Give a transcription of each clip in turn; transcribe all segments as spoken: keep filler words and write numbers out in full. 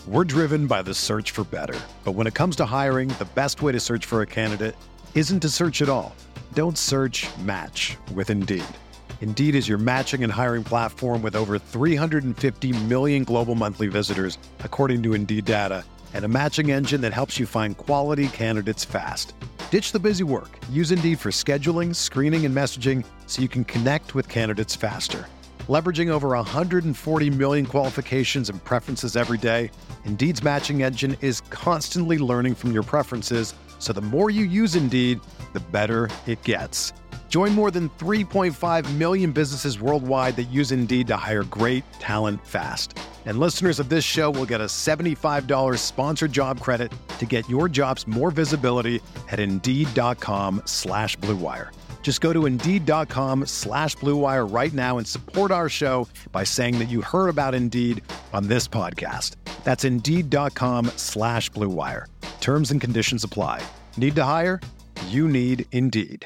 We're driven by the search for better. But when it comes to hiring, the best way to search for a candidate isn't to search at all. Don't search, match with Indeed. Indeed is your matching and hiring platform with over three hundred fifty million global monthly visitors, according to Indeed data, and a matching engine that helps you find quality candidates fast. Ditch the busy work. Use Indeed for scheduling, screening, and messaging so you can connect with candidates faster. Leveraging over one hundred forty million qualifications and preferences every day, Indeed's matching engine is constantly learning from your preferences, so the more you use Indeed, the better it gets. Join more than three point five million businesses worldwide that use Indeed to hire great talent fast. And listeners of this show will get a seventy-five dollars sponsored job credit to get your jobs more visibility at Indeed.com slash Blue Wire. Just go to Indeed.com slash Blue Wire right now and support our show by saying that you heard about Indeed on this podcast. That's Indeed.com slash Blue Wire. Terms and conditions apply. Need to hire? You need Indeed.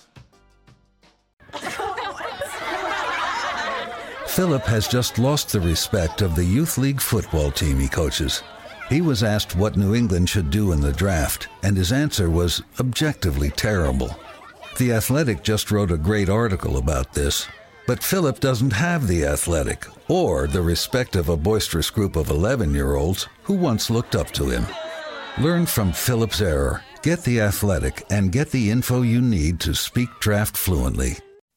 Philip has just lost the respect of the youth league football team he coaches. He was asked what New England should do in the draft, and his answer was objectively terrible. The Athletic just wrote a great article about this, but Philip doesn't have The Athletic or the respect of a boisterous group of eleven-year-olds who once looked up to him. Learn from Philip's error. Get The Athletic and get the info you need to speak draft fluently.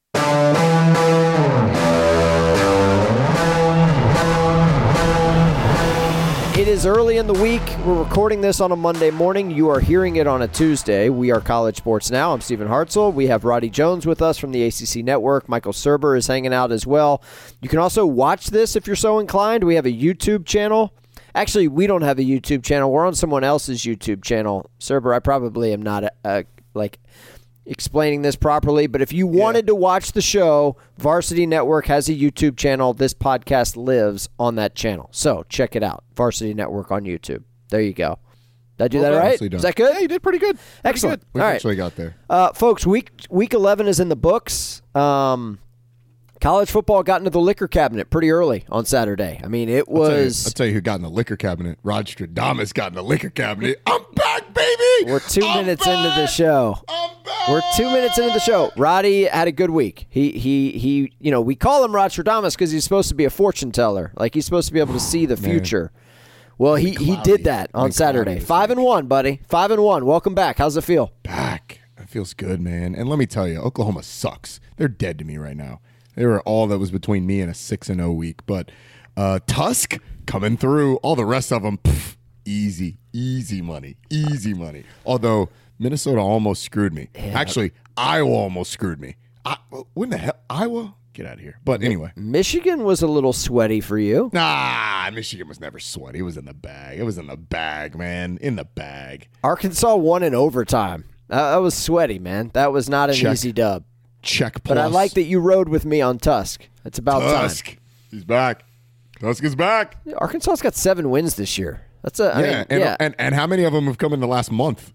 It is early in the week. We're recording this on a Monday morning. You are hearing it on a Tuesday. We are College Sports Now. I'm Stephen Hartzell. We have Roddy Jones with us from the A C C Network. Michael Serber is hanging out as well. You can also watch this if you're so inclined. We have a YouTube channel. Actually, we don't have a YouTube channel. We're on someone else's YouTube channel. Serber, I probably am not uh, like explaining this properly, but if you wanted yeah. to watch the show, Varsity Network has a YouTube channel. This podcast lives on that channel. So check it out. Varsity Network on YouTube. There you go. Did I do well, that right? Done. Is that good? Yeah, you did pretty good. Pretty Excellent. Good. We All actually right. got there. Uh, folks, week week eleven is in the books. Um, college football got into the liquor cabinet pretty early on Saturday. I mean, it was... I'll tell you, I'll tell you who got in the liquor cabinet. Rod Stradamus got in the liquor cabinet. I'm back, baby! We're two I'm minutes back! into the show. I'm back! We're two minutes into the show. Roddy had a good week. He, he, he. You know, we call him Rod Stradamus because he's supposed to be a fortune teller. Like, he's supposed to be able to see the future. Well, he, he did that on Saturday. Five and one, buddy. Five and one. Welcome back. How's it feel? Back. It feels good, man. And let me tell you, Oklahoma sucks. They're dead to me right now. They were all that was between me and a six and oh week. But uh, Tusk coming through. All the rest of them, pff, easy, easy money, easy money. Although Minnesota almost screwed me. Yeah. Actually, Iowa almost screwed me. I, when the hell? Iowa? Get out of here. But anyway. Michigan was a little sweaty for you. Nah, Michigan was never sweaty. It was in the bag. It was in the bag, man. In the bag. Arkansas won in overtime. Uh, that was sweaty, man. That was not an Check. easy dub. Check plus. But I like that you rode with me on Tusk. It's about Tusk. time. He's back. Tusk is back. Arkansas's got seven wins this year. That's a I yeah, mean, and, yeah. and and how many of them have come in the last month?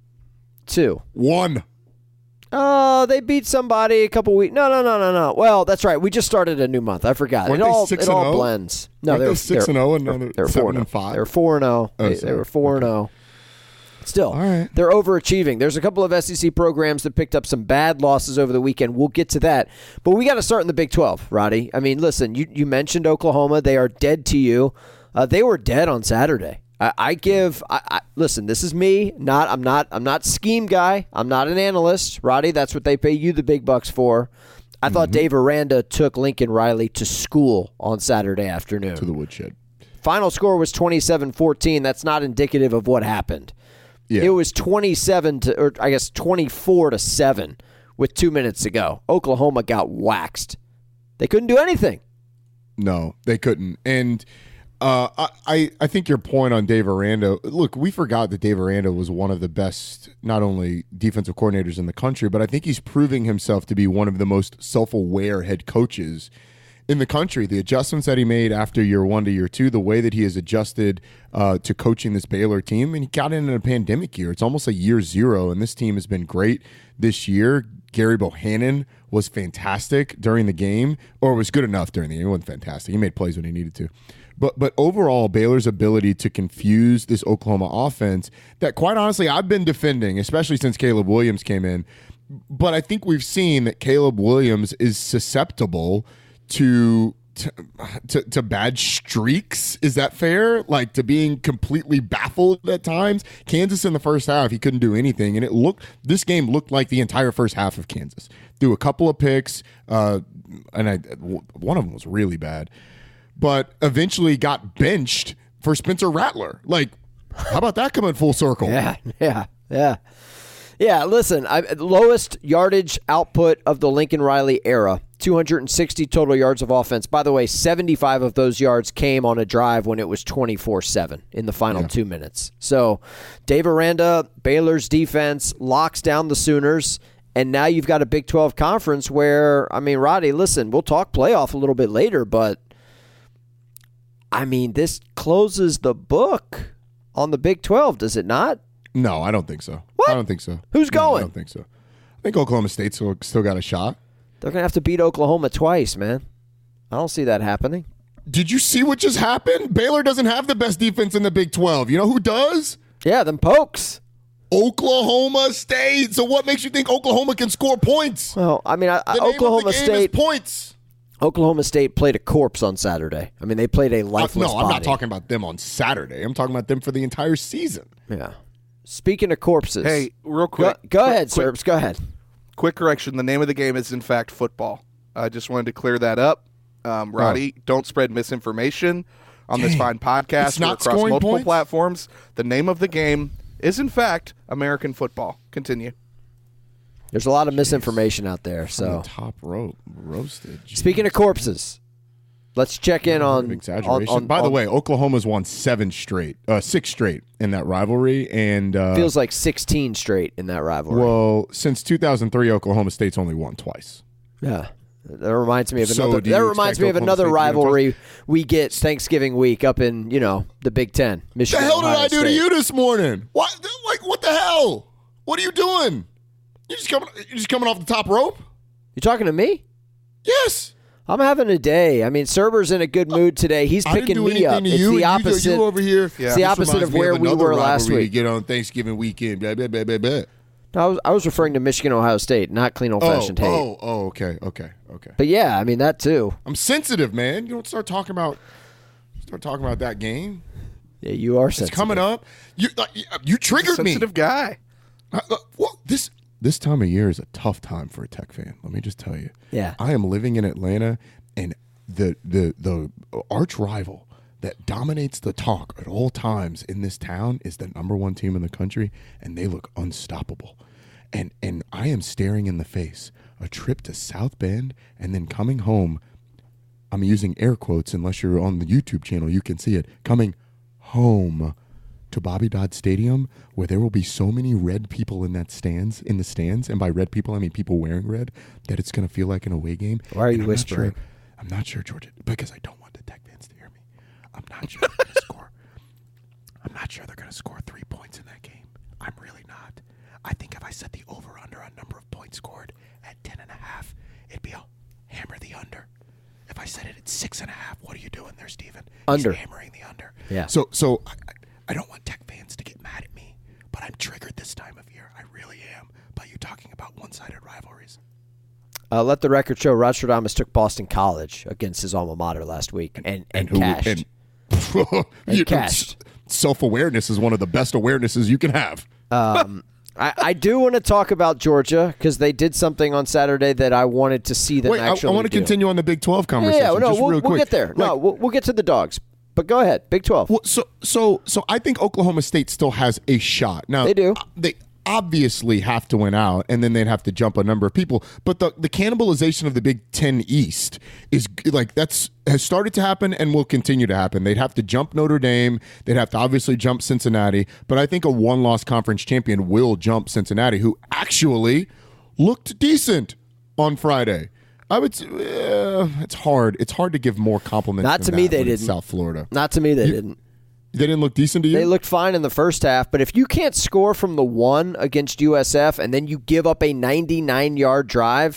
Two. One. Oh, they beat somebody a couple weeks. No, no, no, no, no. Well, that's right. We just started a new month. I forgot. Weren't it all they six it all and oh? blends. No, Weren't they were six and zero and now they're they're four seven and five. They were four and zero. Oh, They, they were four and zero. Still, All right. they're overachieving. There's a couple of S E C programs that picked up some bad losses over the weekend. We'll get to that. But we got to start in the Big twelve, Roddy. I mean, listen, you, you mentioned Oklahoma. They are dead to you. Uh, they were dead on Saturday. I, I give I, I, listen, this is me. Not I'm not I'm not scheme guy. I'm not an analyst. Roddy, that's what they pay you the big bucks for. I mm-hmm. thought Dave Aranda took Lincoln Riley to school on Saturday afternoon. To the woodshed. Final score was twenty-seven fourteen. That's not indicative of what happened. Yeah. It was twenty-seven to, or I guess twenty-four to seven with two minutes to go. Oklahoma got waxed. They couldn't do anything. No, they couldn't. And uh, I, I think your point on Dave Aranda, look, we forgot that Dave Aranda was one of the best, not only defensive coordinators in the country, but I think he's proving himself to be one of the most self-aware head coaches in the country. The adjustments that he made after year one to year two, the way that he has adjusted uh, to coaching this Baylor team, and he got in a pandemic year. It's almost a year zero, and this team has been great this year. Gary Bohannon was fantastic during the game, or was good enough during the game. He wasn't fantastic. He made plays when he needed to. But but overall, Baylor's ability to confuse this Oklahoma offense that, quite honestly, I've been defending, especially since Caleb Williams came in. But I think we've seen that Caleb Williams is susceptible to to, to to bad streaks. Is that fair? Like, to being completely baffled at times. Kansas in the first half, he couldn't do anything, and it looked this game looked like the entire first half of Kansas. Threw a couple of picks, uh, and I one of them was really bad. But eventually got benched for Spencer Rattler. Like, how about that coming full circle? Yeah, yeah, yeah. Yeah, listen, I, lowest yardage output of the Lincoln Riley era, two hundred sixty total yards of offense. By the way, seventy-five of those yards came on a drive when it was twenty-four seven in the final yeah. two minutes. So Dave Aranda, Baylor's defense, locks down the Sooners. And now you've got a Big twelve conference where, I mean, Roddy, listen, we'll talk playoff a little bit later, but I mean, this closes the book on the Big twelve, does it not? No, I don't think so. What? I don't think so. Who's no, going? I don't think so. I think Oklahoma State still, still got a shot. They're going to have to beat Oklahoma twice, man. I don't see that happening. Did you see what just happened? Baylor doesn't have the best defense in the Big twelve. You know who does? Yeah, them Pokes. Oklahoma State. So what makes you think Oklahoma can score points? Well, I mean, I, the Oklahoma name of the game State is points. Oklahoma State played a corpse on Saturday. I mean, they played a lifeless uh, No, I'm body. not talking about them on Saturday. I'm talking about them for the entire season. Yeah. Speaking of corpses. Hey, real quick. Go, go quick, ahead, quick, Serbs. Go ahead. Quick correction. The name of the game is, in fact, football. I just wanted to clear that up. Um, Roddy, oh. don't spread misinformation on Dang. this fine podcast It's not or across multiple points? platforms. The name of the game is, in fact, American football. Continue. There's a lot of misinformation out there. So the top rope roasted. Jeez. Speaking of corpses, let's check in on exaggeration. On, on, By the on, way, Oklahoma's won seven straight, uh, six straight in that rivalry, and uh, feels like sixteen straight in that rivalry. Well, since two thousand three, Oklahoma State's only won twice. Yeah, that reminds me of So another. do you that reminds me of expect another Oklahoma State to win rivalry we get Thanksgiving week up in you know the Big Ten. The Michigan. hell did Ohio I do State. to you this morning? What? Like, what the hell? What are you doing? You just coming? You just coming off the top rope? You talking to me? Yes. I'm having a day. I mean, Serber's in a good mood today. He's I didn't picking do me up. anything to It's you. the You- opposite. You over here. It's the opposite of where we were last week. You get on Thanksgiving weekend. Blah, blah, blah, blah, blah. No, I was, I was referring to Michigan, Ohio State, not clean old Oh, fashioned hate. oh, oh, okay, okay, okay. But yeah, I mean that too. I'm sensitive, man. You don't start talking about start talking about that game. Yeah, you are It's sensitive. coming up. You uh, you- you triggered me. Sensitive guy. Uh, uh, well, this this time of year is a tough time for a Tech fan. Let me just tell you. Yeah. I am living in Atlanta, and the the the arch rival that dominates the talk at all times in this town is the number one team in the country, and they look unstoppable. And and I am staring in the face a trip to South Bend and then coming home. I'm using air quotes unless you're on the YouTube channel, you can see it. Coming home to Bobby Dodd Stadium, where there will be so many red people in that stands, in the stands, and by red people I mean people wearing red, that it's going to feel like an away game. Why are And you I'm not whispering? sure- I'm not sure, Georgia, because I don't want the Tech fans to hear me. I'm not sure they're going to score. I'm not sure they're going to score three points in that game. I'm really not. I think if I set the over-under on number of points scored at ten and a half, it'd be a hammer the under. If I set it at six and a half, what are you doing there, Steven? Under. He's hammering the under. Yeah. So, so I, I, I don't want Tech fans to get mad at me, but I'm triggered this time of year. I really am by you talking about one-sided rivalries. Uh, let the record show Rostradamus took Boston College against his alma mater last week and, and, who- cashed. and- And You know, cashed. Self-awareness is one of the best awarenesses you can have. Um, I, I do want to talk about Georgia because they did something on Saturday that I wanted to see them Wait, I, actually I want to do. continue on the Big twelve Yeah, conversation. yeah, no, just we'll, real we'll quick. get there. no, Like, we'll, we'll get to the dogs. But go ahead, Big twelve. Well, so so so I think Oklahoma State still has a shot. Now They do. uh, They obviously have to win out, and then they'd have to jump a number of people. But the the cannibalization of the Big Ten East is g- like that's has started to happen and will continue to happen. They'd have to jump Notre Dame. They'd have to obviously jump Cincinnati. But I think a one loss conference champion will jump Cincinnati, who actually looked decent on Friday. I would. say, Uh, it's hard. It's hard to give more compliments. Not than to me, that they when it's didn't. South Florida. Not to me, they You- didn't. They didn't look decent to you. They looked fine in the first half, but if you can't score from the one against U S F and then you give up a ninety-nine yard drive,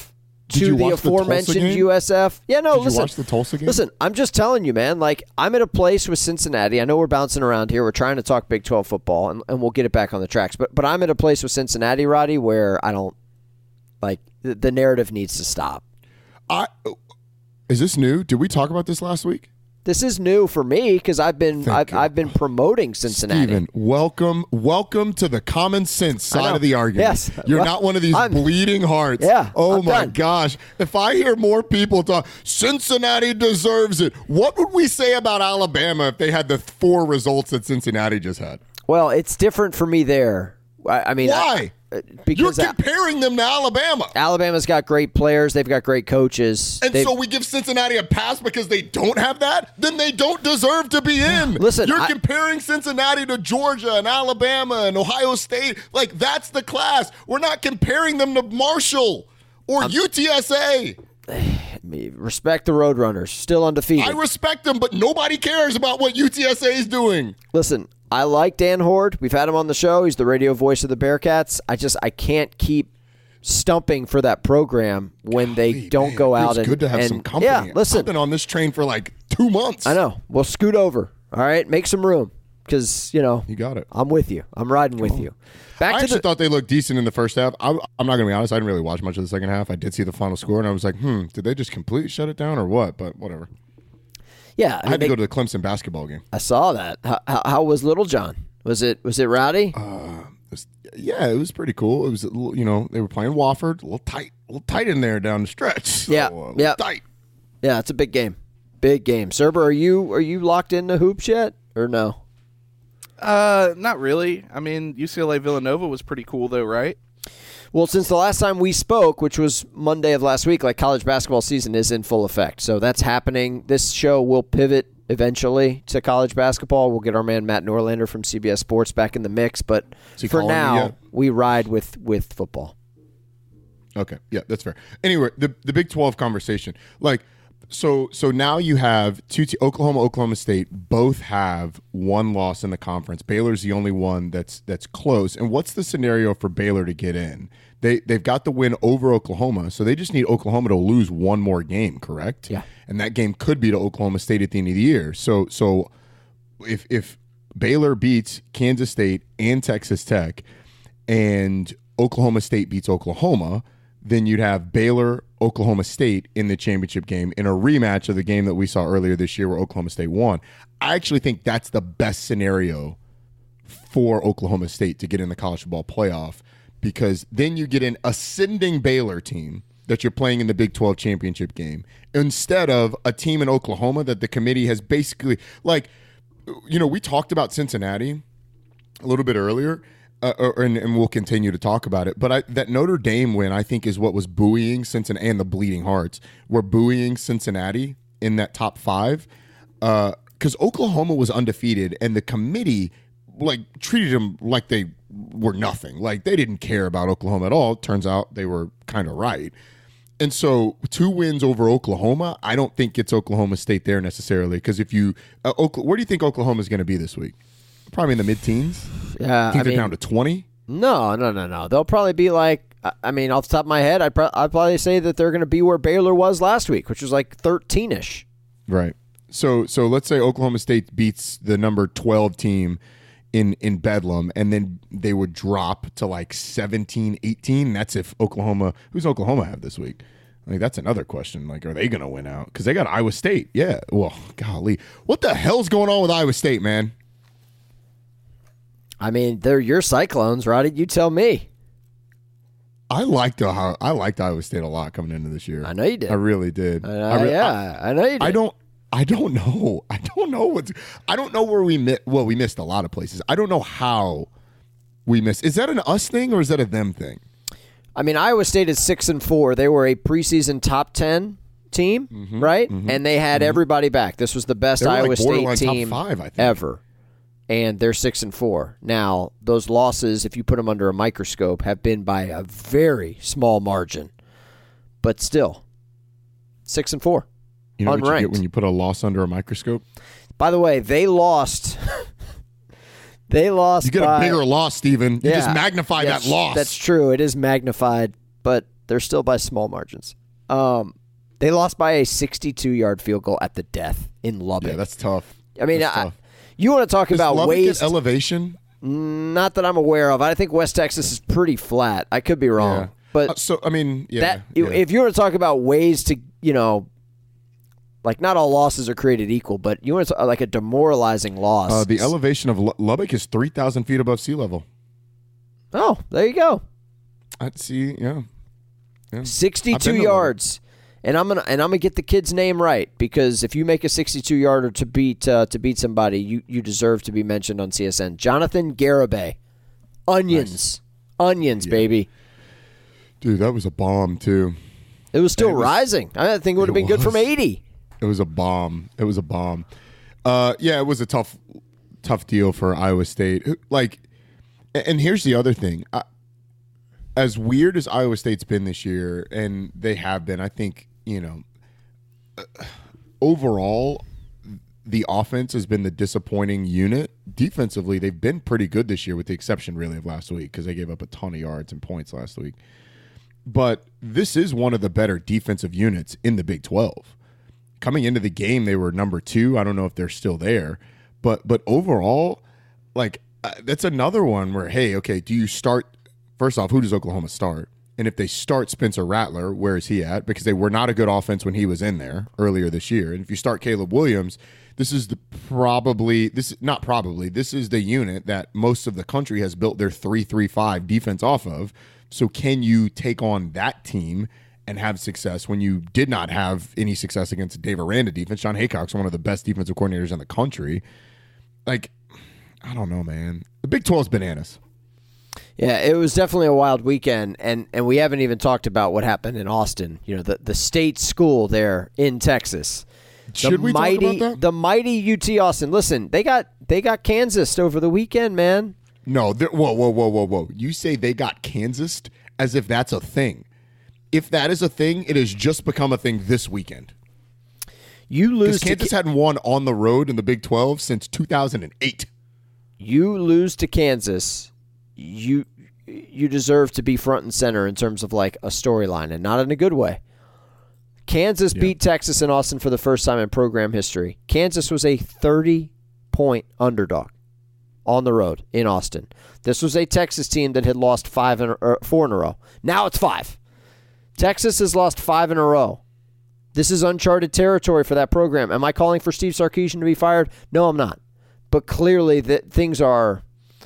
Did to you the watch the Tulsa aforementioned game? U S F. Yeah, no, Did listen. you watch the Tulsa game? Listen, I'm just telling you, man. Like, I'm at a place with Cincinnati. I know we're bouncing around here. We're trying to talk Big twelve football, and, and we'll get it back on the tracks. But but I'm at a place with Cincinnati, Roddy, where I don't, like, the, the narrative needs to stop. I Is this new? Did we talk about this last week? This is new for me because I've been I've, I've been promoting Cincinnati. Steven, welcome, welcome to the common sense side of the argument. Yes. You're Well, not one of these I'm- bleeding hearts. Yeah, Oh I'm my done. gosh. If I hear more people talk, Cincinnati deserves it. What would we say about Alabama if they had the four results that Cincinnati just had? Well, it's different for me there. I, I mean, Why? I, because You're comparing them to Alabama. Alabama's got great players. They've got great coaches. And They've- so we give Cincinnati a pass because they don't have that? Then they don't deserve to be in. Listen, You're I- comparing Cincinnati to Georgia and Alabama and Ohio State. Like, that's the class. We're not comparing them to Marshall or U T S A. respect the Roadrunners, still undefeated. I respect them, but nobody cares about what U T S A is doing. Listen, I like Dan Horde. We've had him on the show. He's the radio voice of the Bearcats. I just I can't keep stumping for that program when they Golly, don't man, go it out feels and good to have and- some company. Yeah, listen, I've been on this train for like two months. I know. Well, scoot over. All right, make some room because you know You got it. I'm with you. I'm riding with you. Back I to actually the thought they looked decent in the first half. I, I'm not going to be honest. I didn't really watch much of the second half. I did see the final score, and I was like, hmm, did they just completely shut it down or what? But whatever. yeah. I had they- to go to the Clemson basketball game. I saw that. How, how, how was Little John? Was it was it rowdy? Uh, It was- yeah, it was pretty cool. It was, a little, you know, they were playing Wofford, a little tight, a little tight in there down the stretch. So, Yeah, uh, yeah. tight. Yeah, it's a big game. Big game. Serber, are you are you locked into hoops yet or no? Uh, not really. I mean, U C L A Villanova was pretty cool, though, right? Well, since the last time we spoke, which was Monday of last week, like college basketball season is in full effect. So that's happening. This show will pivot eventually to college basketball. We'll get our man Matt Norlander from C B S Sports back in the mix, but he for calling you now, yet? we ride with with football. Okay, yeah, that's fair. Anyway, the the Big twelve conversation, like, so so now you have two te- Oklahoma, Oklahoma State both have one loss in the conference. Baylor's the only one that's that's close. And what's the scenario for Baylor to get in? They they've got the win over Oklahoma, so they just need Oklahoma to lose one more game, correct? Yeah. And that game could be to Oklahoma State at the end of the year. So so if if Baylor beats Kansas State and Texas Tech, and Oklahoma State beats Oklahoma, then you'd have Baylor, Oklahoma State in the championship game in a rematch of the game that we saw earlier this year where Oklahoma State won. I actually think that's the best scenario for Oklahoma State to get in the college football playoff, because then you get an ascending Baylor team that you're playing in the Big twelve championship game instead of a team in Oklahoma that the committee has basically, like, you know, we talked about Cincinnati a little bit earlier. Uh, and, and we'll continue to talk about it. But I, that Notre Dame win, I think, is what was buoying Cincinnati, and the Bleeding Hearts were buoying Cincinnati in that top five, because uh, Oklahoma was undefeated, and the committee like treated them like they were nothing. Like, they didn't care about Oklahoma at all. Turns out they were kind of right. And so two wins over Oklahoma, I don't think it's Oklahoma State there necessarily, because if you uh, – where do you think Oklahoma is going to be this week? Probably in the mid-teens. Yeah, I think I they're mean, down to twenty. No, no, no, no. They'll probably be like, I- I mean, off the top of my head, I'd, pro- I'd probably say that they're going to be where Baylor was last week, which was like thirteen-ish. Right. So so let's say Oklahoma State beats the number twelve team in, in Bedlam, and then they would drop to like seventeen, eighteen. That's if Oklahoma – who's Oklahoma have this week? I mean, that's another question. Like, are they going to win out? Because they got Iowa State. Yeah. Well, golly. What the hell's going on with Iowa State, man? I mean, they're your Cyclones, Roddy. You tell me. I liked Ohio, I liked Iowa State a lot coming into this year. I know you did. I really did. Uh, I re- yeah, I, I know you did. I don't. I don't know. I don't know what's. I don't know where we mi- Well, we missed a lot of places. I don't know how we missed. Is that an us thing or is that a them thing? I mean, Iowa State is six and four. They were a preseason top ten team, Mm-hmm, right? And they had everybody back. This was the best They were Iowa like State borderline top team five, I think. ever. And they're six and four. Now, those losses, if you put them under a microscope, have been by a very small margin. But still, six and four. You know what you Unranked. get when you put a loss under a microscope? By the way, they lost. they lost. You get by, a bigger loss, Steven. You Yeah, just magnify that's- that loss. That's true. It is magnified, but they're still by small margins. Um, they lost by a sixty-two-yard field goal at the death in Lubbock. Yeah, that's tough. I mean, that's I, tough. you want to talk Does about Lubbock ways get elevation? Not that I'm aware of. I think West Texas is pretty flat. I could be wrong. Yeah. But uh, so I mean, yeah, that yeah. if you want to talk about ways to, you know, like not all losses are created equal, but you want to talk, like a demoralizing loss. Uh, the elevation of L- Lubbock is three thousand feet above sea level. Oh, there you go. I'd see, yeah. yeah. sixty-two yards. And I'm gonna and I'm gonna get the kid's name right, because if you make a sixty-two yarder to beat uh, to beat somebody, you, you deserve to be mentioned on C S N. Jonathan Garibay, onions, nice. onions, yeah. baby. Dude, that was a bomb too. It was still it was, rising. I think it would have been was. good from eighty. It was a bomb. It was a bomb. Uh, yeah, it was a tough, tough deal for Iowa State. Like, and here's the other thing. I, as weird as Iowa State's been this year, and they have been, I think, you know, overall, the offense has been the disappointing unit. Defensively, they've been pretty good this year, with the exception, really, of last week, because they gave up a ton of yards and points last week. But this is one of the better defensive units in the Big twelve. Coming into the game, they were number two. I don't know if they're still there. But but overall, like, uh, that's another one where, hey, okay, do you start – first off, who does Oklahoma start? And if they start Spencer Rattler, where is he at? Because they were not a good offense when he was in there earlier this year. And if you start Caleb Williams, this is the probably – this not probably – this is the unit that most of the country has built their three three five defense off of. So can you take on that team and have success when you did not have any success against Dave Aranda defense? Sean Haycock's one of the best defensive coordinators in the country. Like, I don't know, man. The Big twelve is bananas. Yeah, it was definitely a wild weekend, and, and we haven't even talked about what happened in Austin. You know, the, the state school there in Texas. Should the we mighty, talk about that? The mighty U T Austin. Listen, they got they got Kansas over the weekend, man. No, whoa, whoa, whoa, whoa, whoa. You say they got Kansas as if that's a thing. If that is a thing, it has just become a thing this weekend. You lose because Kansas to, hadn't won on the road in the Big twelve since two thousand eight. You lose to Kansas, you you deserve to be front and center in terms of like a storyline, and not in a good way. Kansas yeah. beat Texas in Austin for the first time in program history. Kansas was a thirty-point underdog on the road in Austin. This was a Texas team that had lost five in, or four in a row. Now it's five. Texas has lost five in a row. This is uncharted territory for that program. Am I calling for Steve Sarkisian to be fired? No, I'm not. But clearly, that things are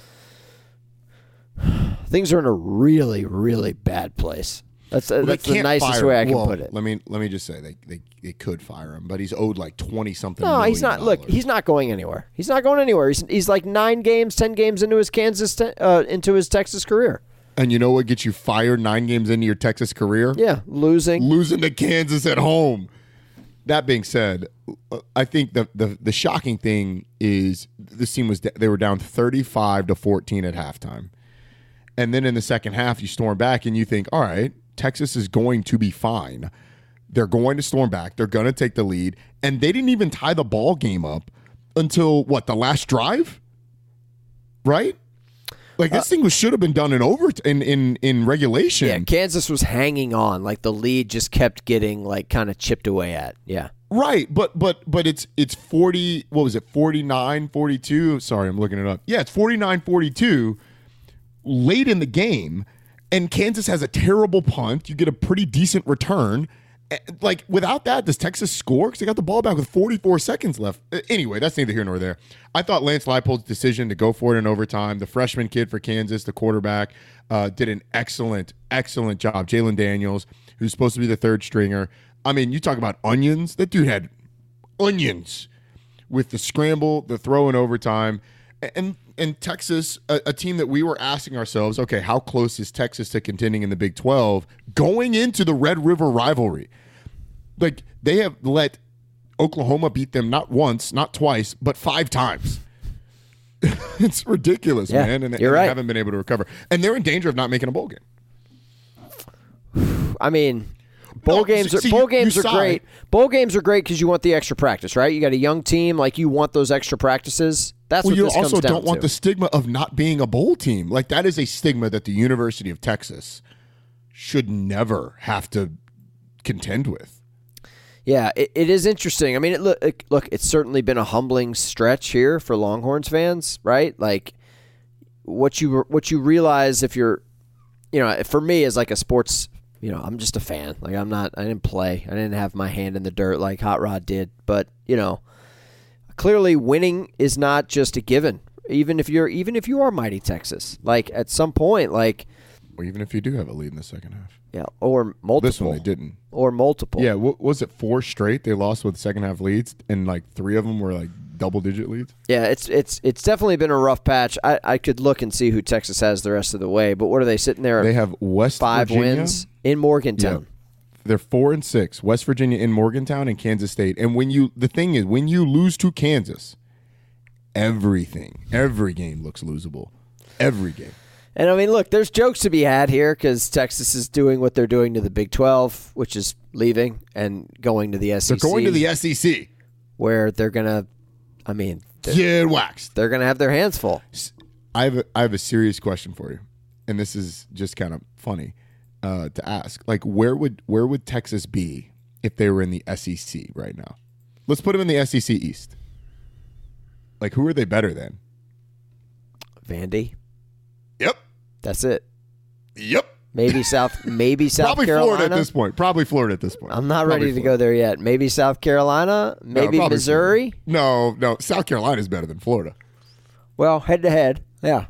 things are in a really, really bad place. That's well, that's the nicest way I can well, put it. Let me let me just say they, they they could fire him, but he's owed like twenty something. No, he's not. Dollars. Look, he's not going anywhere. He's not going anywhere. He's he's like nine games, ten games into his Kansas, te- uh, into his Texas career. And you know what gets you fired nine games into your Texas career? Yeah, losing, losing to Kansas at home. That being said, I think the the, the shocking thing is this team was they were down thirty-five to fourteen at halftime, and then in the second half you storm back and you think, all right, Texas is going to be fine. They're going to storm back. They're going to take the lead. And they didn't even tie the ball game up until, what, the last drive? Right? Like, this uh, thing was, should have been done in over in, in, in regulation. Yeah, Kansas was hanging on. Like, the lead just kept getting, like, kind of chipped away at. Yeah. Right, but but but it's it's forty, what was it, forty-nine forty-two? Sorry, I'm looking it up. Yeah, it's forty-nine forty-two late in the game. And Kansas has a terrible punt. You get a pretty decent return. Like, without that, does Texas score? Because they got the ball back with forty-four seconds left. Anyway, that's neither here nor there. I thought Lance Leipold's decision to go for it in overtime, the freshman kid for Kansas, the quarterback, uh, did an excellent, excellent job. Jalen Daniels, who's supposed to be the third stringer. I mean, you talk about onions. That dude had onions with the scramble, the throw in overtime. And and Texas, a, a team that we were asking ourselves, okay, how close is Texas to contending in the Big twelve going into the Red River rivalry? Like, they have let Oklahoma beat them not once, not twice, but five times. It's ridiculous, yeah, man. And, you're and right. they haven't been able to recover. And they're in danger of not making a bowl game. I mean, bowl no, games are see, bowl you, games you are great. Bowl games are great because you want the extra practice, right? You got a young team, like you want those extra practices. That's well, what you this also comes down don't want to. the stigma of not being a bowl team. Like, that is a stigma that the University of Texas should never have to contend with. Yeah, it, it is interesting. I mean, it, look, it, look, it's certainly been a humbling stretch here for Longhorns fans, right? Like, what you what you realize if you're, you know, for me as like a sports, you know, I'm just a fan. Like, I'm not, I didn't play. I didn't have my hand in the dirt like Hot Rod did. But, you know, clearly winning is not just a given. Even if you're, even if you are mighty Texas, like at some point, like, or even if you do have a lead in the second half. Yeah, or multiple. This one they didn't. Or multiple. Yeah, what was it, four straight they lost with second half leads, and like three of them were like double-digit leads? Yeah, it's it's it's definitely been a rough patch. I, I could look and see who Texas has the rest of the way, but what are they sitting there? They have West five Virginia. wins in Morgantown. Yeah. They're four and six. West Virginia in Morgantown and Kansas State. And when you the thing is, when you lose to Kansas, everything, every game looks losable. Every game. And, I mean, look, there's jokes to be had here because Texas is doing what they're doing to the Big twelve, which is leaving and going to the S E C. They're going to the S E C. Where they're going to, I mean. Get waxed. They're going to have their hands full. I have, a, I have a serious question for you, and this is just kind of funny uh, to ask. Like, where would where would Texas be if they were in the S E C right now? Let's put them in the S E C East. Like, who are they better than? Vandy. Yep. That's it. Yep. Maybe South maybe South Probably Carolina. Florida at this point. Probably Florida at this point. I'm not Probably ready to Florida. go there yet. Maybe South Carolina. Maybe no, Missouri. Florida. No, no. South Carolina is better than Florida. Well, head to head. Yeah.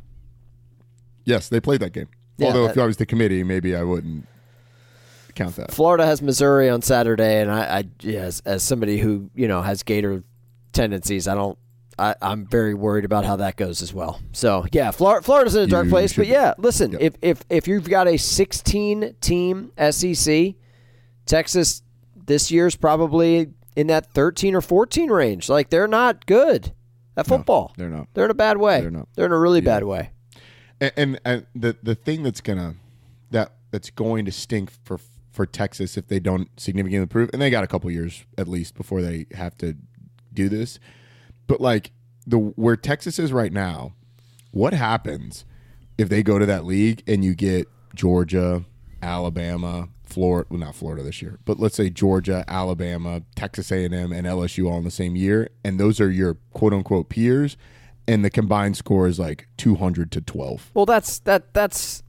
Yes, they played that game. Yeah, Although that, if I was the committee, maybe I wouldn't count that. Florida has Missouri on Saturday, and I, I yeah, as, as somebody who, you know, has Gator tendencies, I don't I, I'm very worried about how that goes as well. So, yeah, Florida, Florida's in a dark You place. should But, yeah, listen, yep. if, if if you've got a sixteen-team S E C, Texas this year's probably in that thirteen or fourteen range. Like, they're not good at football. No, they're not. They're in a bad way. They're not. They're in a really Yeah. bad way. And, and, and the the thing that's gonna that that's going to stink for for Texas if they don't significantly improve, and they got a couple years at least before they have to do this. But like the where Texas is right now, what happens if they go to that league and you get Georgia, Alabama, Florida, well, not Florida this year, but let's say Georgia, Alabama, Texas A and M, and L S U all in the same year, and those are your quote unquote peers, and the combined score is like two hundred to twelve. Well, that's that that's.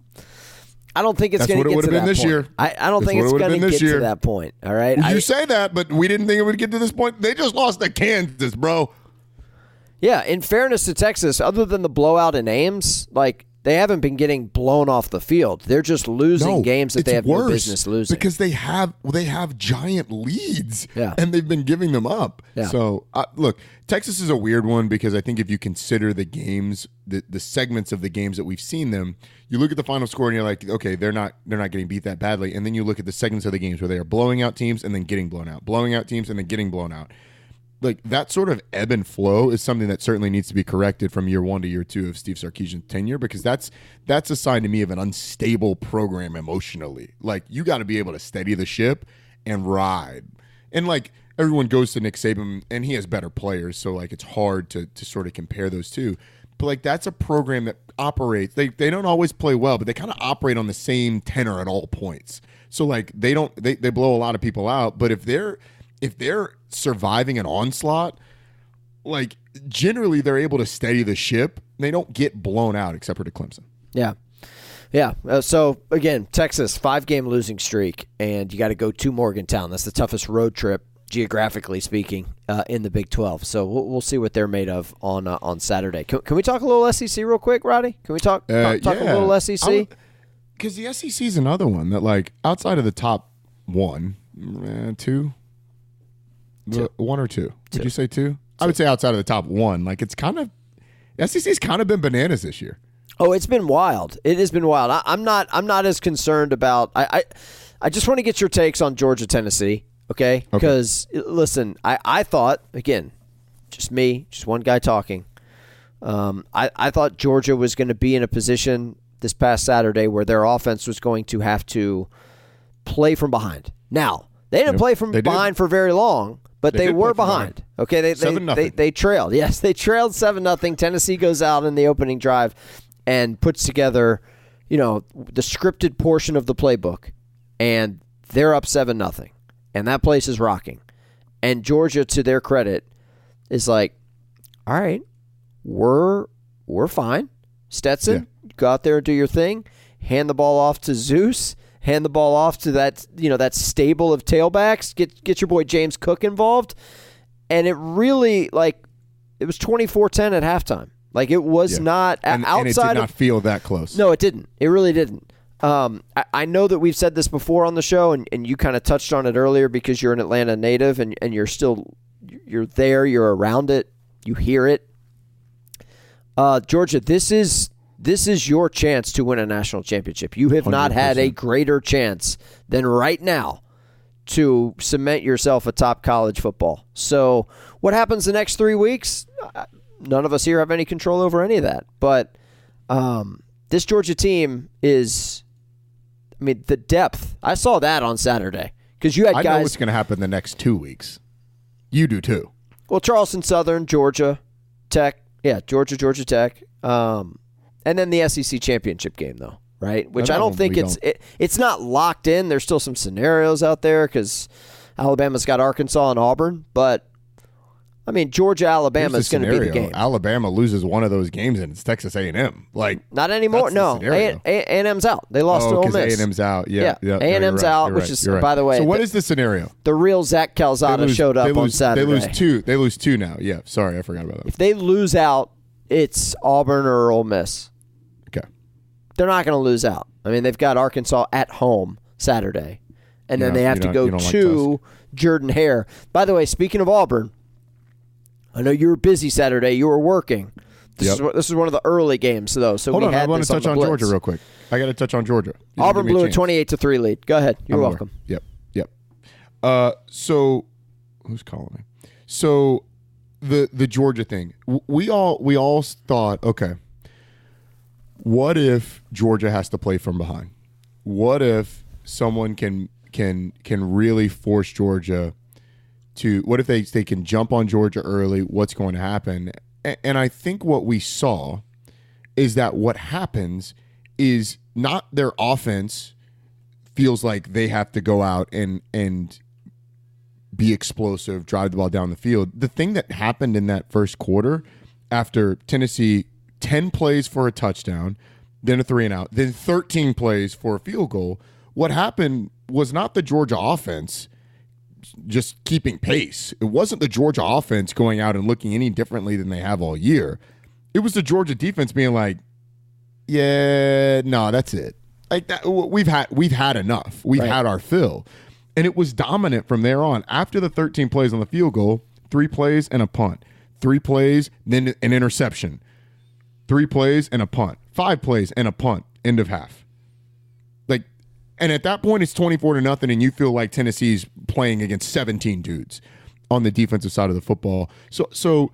I don't think it's That's going what to it get would've to been that this point. year. I, I don't That's think what it's it would've going to been this get year. to that point. All right. You I, say that, but we didn't think it would get to this point. They just lost to Kansas, bro. Yeah, in fairness to Texas, other than the blowout in Ames, like they haven't been getting blown off the field. They're just losing No, games that it's they have worse no business losing. because they have they have giant leads, Yeah. and they've been giving them up. Yeah. So uh, look, Texas is a weird one because I think if you consider the games, the the segments of the games that we've seen them, you look at the final score and you're like, okay, they're not they're not getting beat that badly, and then you look at the segments of the games where they are blowing out teams and then getting blown out, blowing out teams and then getting blown out. Like that sort of ebb and flow is something that certainly needs to be corrected from year one to year two of Steve Sarkisian's tenure, because that's that's a sign to me of an unstable program emotionally. Like you got to be able to steady the ship and ride. And like everyone goes to Nick Saban, and he has better players, so like it's hard to to sort of compare those two. But like that's a program that operates. They they don't always play well, but they kind of operate on the same tenor at all points. So like they don't they they blow a lot of people out, but if they're if they're surviving an onslaught, like generally they're able to steady the ship. They don't get blown out except for to Clemson. Yeah. Yeah. Uh, so, again, Texas, five-game losing streak, and you got to go to Morgantown. That's the toughest road trip, geographically speaking, uh, in the Big twelve. So we'll, we'll see what they're made of on uh, on Saturday. Can, can we talk a little S E C real quick, Roddy? Can we talk, Uh, talk, talk yeah. a little S E C? Because the S E C is another one that, like, outside of the top one, eh, two, Two. Uh, one or two. Two. Would you say two? I would say outside of the top one. Like, it's kind of S E C's kind of been bananas this year. Oh, it's been wild. It has been wild. I, I'm not. I'm not as concerned about. I. I, I just want to get your takes on Georgia, Tennessee. Okay, because okay. listen, I, I thought again, just me, just one guy talking. Um, I, I thought Georgia was going to be in a position this past Saturday where their offense was going to have to play from behind. Now they didn't Yep. play from They behind did. for very long. But They they, did were play from behind. behind. Okay, they they, seven they nothing. they trailed. Yes, they trailed seven nothing. Tennessee goes out in the opening drive and puts together, you know, the scripted portion of the playbook, and they're up seven nothing. and that place is rocking. And Georgia, to their credit, is like, all right, we're we're fine. Stetson, yeah. Go out there and do your thing. Hand the ball off to Zeus. Hand the ball off to that, you know, that stable of tailbacks. Get get your boy James Cook involved. And it really, like, it was twenty-four ten at halftime. Like, it was yeah. not and, outside and it did not of, feel that close. No, it didn't. It really didn't. Um, I, I know that we've said this before on the show, and, and you kind of touched on it earlier because you're an Atlanta native and, and you're still you're there, you're around it, you hear it. Uh, Georgia, this is this is your chance to win a national championship. You have one hundred percent not had a greater chance than right now to cement yourself atop college football. So what happens the next three weeks? None of us here have any control over any of that. But um, this Georgia team is, I mean, the depth. I saw that on Saturday because you had I guys. I know what's going to happen the next two weeks. You do too. Well, Charleston Southern, Georgia Tech. Yeah, Georgia, Georgia Tech. Um, and then the S E C championship game, though. Right, which I don't think it's it, it's not locked in. There's still some scenarios out there because Alabama's got Arkansas and Auburn, but I mean Georgia Alabama is going to be the game. Alabama loses one of those games and it's Texas A and M. Like not anymore. No, A and M's out. They lost oh, to Ole Miss. A and M's out. Yeah, yeah. yeah A and M's right, out, right, which is right. by the way. So what the, is the scenario? The real Zach Calzada lose, showed up lose, on Saturday. They lose two. They lose two now. Yeah, sorry, I forgot about that. If they lose out, it's Auburn or Ole Miss. Okay. They're not going to lose out. I mean, they've got Arkansas at home Saturday, and then yeah, they have to go to like Jordan Hare. By the way, speaking of Auburn, I know you were busy Saturday. You were working. This, yep. is, this is one of the early games, though. So Hold we on, had I want this to touch on, on the Georgia real quick. I got to touch on Georgia. You Auburn blew a twenty-eight to three lead. Go ahead. You're I'm welcome. Aware. Yep, yep. Uh, so who's calling me? So the the Georgia thing. We all we all thought, okay, what if Georgia has to play from behind? What if someone can can can really force Georgia to? What if they they can jump on Georgia early? What's going to happen? And, and I think what we saw is that what happens is not their offense feels like they have to go out and and be explosive, drive the ball down the field. The thing that happened in that first quarter, after Tennessee ten plays for a touchdown, then a three and out, then thirteen plays for a field goal, what happened was not the Georgia offense just keeping pace. It wasn't the Georgia offense going out and looking any differently than they have all year. It was the Georgia defense being like, yeah, no, that's it. Like that, we've had we've had enough. We've right. had our fill. And it was dominant from there on. After the thirteen plays on the field goal, three plays and a punt. Three plays, then an interception. Three plays and a punt. Five plays and a punt. End of half. Like, and at that point, it's twenty-four to nothing, and you feel like Tennessee's playing against seventeen dudes on the defensive side of the football. So, so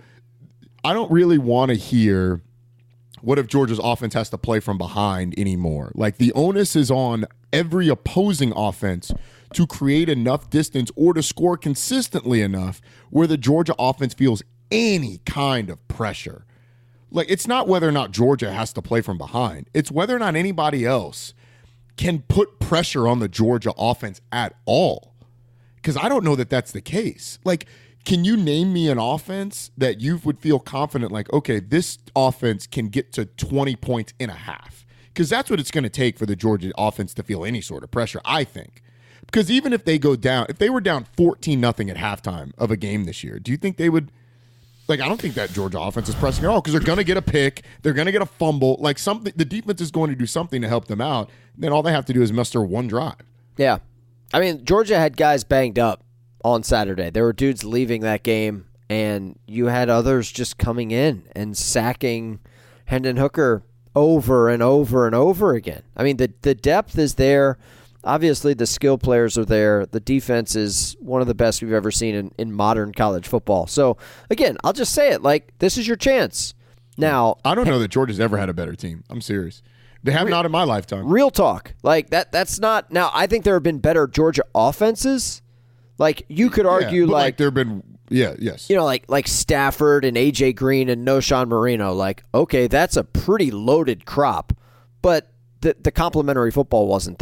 I don't really want to hear what if Georgia's offense has to play from behind anymore. Like, the onus is on every opposing offense to create enough distance or to score consistently enough where the Georgia offense feels any kind of pressure. Like, it's not whether or not Georgia has to play from behind. It's whether or not anybody else can put pressure on the Georgia offense at all. Because I don't know that that's the case. Like, can you name me an offense that you would feel confident, like, okay, this offense can get to twenty points in a half? Because that's what it's going to take for the Georgia offense to feel any sort of pressure, I think. Because even if they go down, if they were down fourteen nothing at halftime of a game this year, do you think they would, like, I don't think that Georgia offense is pressing at all because they're going to get a pick, they're going to get a fumble, like something, the defense is going to do something to help them out. Then all they have to do is muster one drive. Yeah. I mean, Georgia had guys banged up on Saturday. There were dudes leaving that game, and you had others just coming in and sacking Hendon Hooker over and over and over again. I mean, the the depth is there. Obviously, the skill players are there. The defense is one of the best we've ever seen in, in modern college football. So, again, I'll just say it. Like, this is your chance. Now, I don't know that Georgia's ever had a better team. I'm serious. They have re- not in my lifetime. Real talk. Like, that. that's not – now, I think there have been better Georgia offenses. Like, you could argue, yeah, like, like – there have been – yeah, yes. You know, like like Stafford and A J Green and Noshawn Marino. Like, okay, that's a pretty loaded crop. But the the complementary football wasn't there.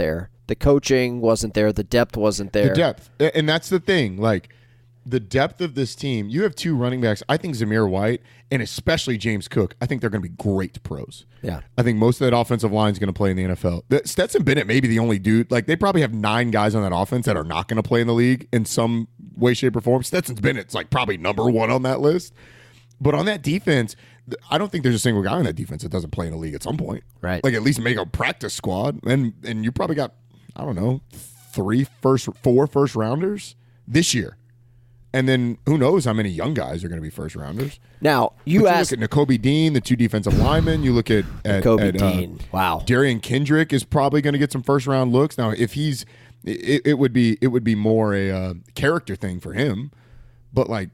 The coaching wasn't there. The depth wasn't there. The depth. And that's the thing. Like, the depth of this team, you have two running backs. I think Zamir White and especially James Cook, I think they're going to be great pros. Yeah. I think most of that offensive line is going to play in the N F L. The, Stetson Bennett may be the only dude. Like, they probably have nine guys on that offense that are not going to play in the league in some way, shape, or form. Stetson Bennett's like probably number one on that list. But on that defense, I don't think there's a single guy on that defense that doesn't play in the league at some point. Right. Like, at least make a practice squad. And and you probably got, I don't know, three first, four first rounders this year. And then who knows how many young guys are going to be first rounders. Now, you but asked. You look at Nakobe Dean, the two defensive linemen. You look at, at, Nakobe at uh, Dean. Wow. Darian Kendrick is probably going to get some first round looks. Now, if he's, it, it would be it would be more a uh, character thing for him. But like,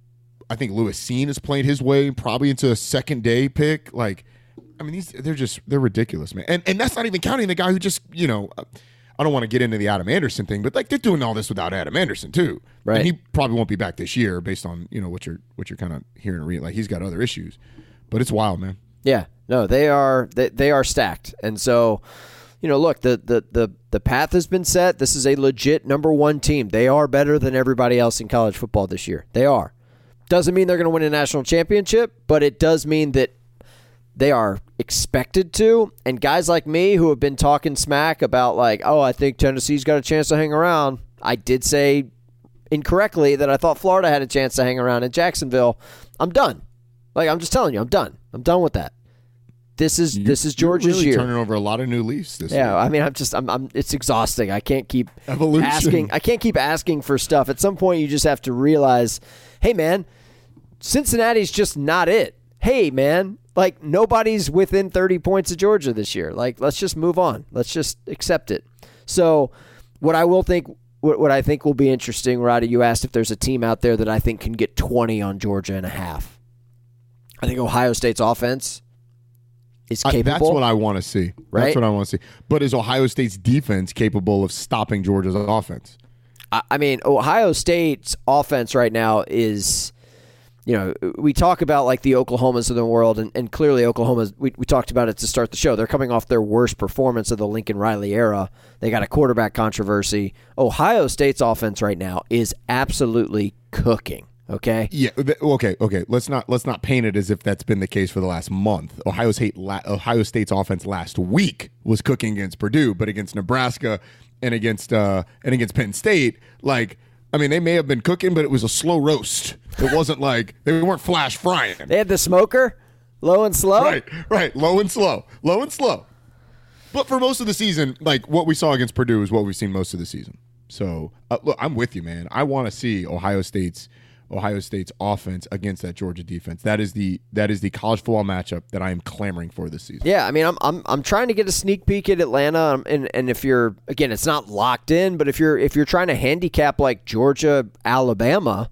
I think Lewis Seen has played his way probably into a second day pick. Like, I mean, these they're just they're ridiculous, man. And and that's not even counting the guy who just you know. I don't want to get into the Adam Anderson thing, but like they're doing all this without Adam Anderson too, right? And he probably won't be back this year, based on you know what you're what you're kind of hearing and reading. Like he's got other issues, but it's wild, man. Yeah, no, they are they, they are stacked, and so you know, look, the, the the the path has been set. This is a legit number one team. They are better than everybody else in college football this year. They are. Doesn't mean they're going to win a national championship, but it does mean that they are expected to. And guys like me who have been talking smack about like, oh, I think Tennessee's got a chance to hang around. I did say incorrectly that I thought Florida had a chance to hang around in Jacksonville. I'm done. Like, I'm just telling you, I'm done. I'm done with that. This is You, this is Georgia's you're really year. Turning over a lot of new leaves this Yeah, year. I mean, I'm just, I'm, I'm, it's exhausting. I can't keep Evolution. asking. I can't keep asking for stuff. At some point, you just have to realize, hey, man, Cincinnati's just not it. Hey, man, like nobody's within thirty points of Georgia this year. Like, let's just move on. Let's just accept it. So, what I will think, what, what I think will be interesting, Roddy, you asked if there's a team out there that I think can get twenty on Georgia and a half. I think Ohio State's offense is capable. I, that's what I want to see. Right? That's what I want to see. But is Ohio State's defense capable of stopping Georgia's offense? I, I mean, Ohio State's offense right now is, you know, we talk about like the Oklahomas of the world, and, and clearly Oklahoma, we, we talked about it to start the show. They're coming off their worst performance of the Lincoln Riley era. They got a quarterback controversy. Ohio State's offense right now is absolutely cooking. Okay. Yeah. th- Okay. Okay. Let's not let's not paint it as if that's been the case for the last month. Ohio State la- Ohio State's offense last week was cooking against Purdue, but against Nebraska and against uh, and against Penn State, like I mean, they may have been cooking, but it was a slow roast. It wasn't like they weren't flash frying. They had the smoker, low and slow. Right. Right. Low and slow. Low and slow. But for most of the season, like what we saw against Purdue is what we've seen most of the season. So uh, look, I'm with you, man. I want to see Ohio State's. Ohio State's offense against that Georgia defense. That is the that is the college football matchup that I am clamoring for this season. Yeah, I mean, I'm I'm I'm trying to get a sneak peek at Atlanta, and and if you're again, it's not locked in, but if you're if you're trying to handicap like Georgia, Alabama,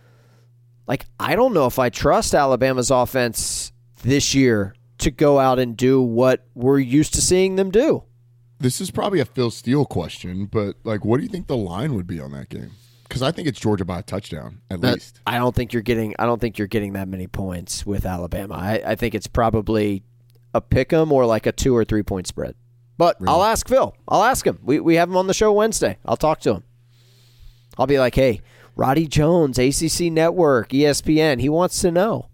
like I don't know if I trust Alabama's offense this year to go out and do what we're used to seeing them do. This is probably a Phil Steele question, but like, what do you think the line would be on that game? Because I think it's Georgia by a touchdown at But least. I don't think you're getting. I don't think you're getting that many points with Alabama. I, I think it's probably a pick 'em or like a two or three point spread. But Really? I'll ask Phil. I'll ask him. We we have him on the show Wednesday. I'll talk to him. I'll be like, hey, Roddy Jones, A C C Network, E S P N. He wants to know.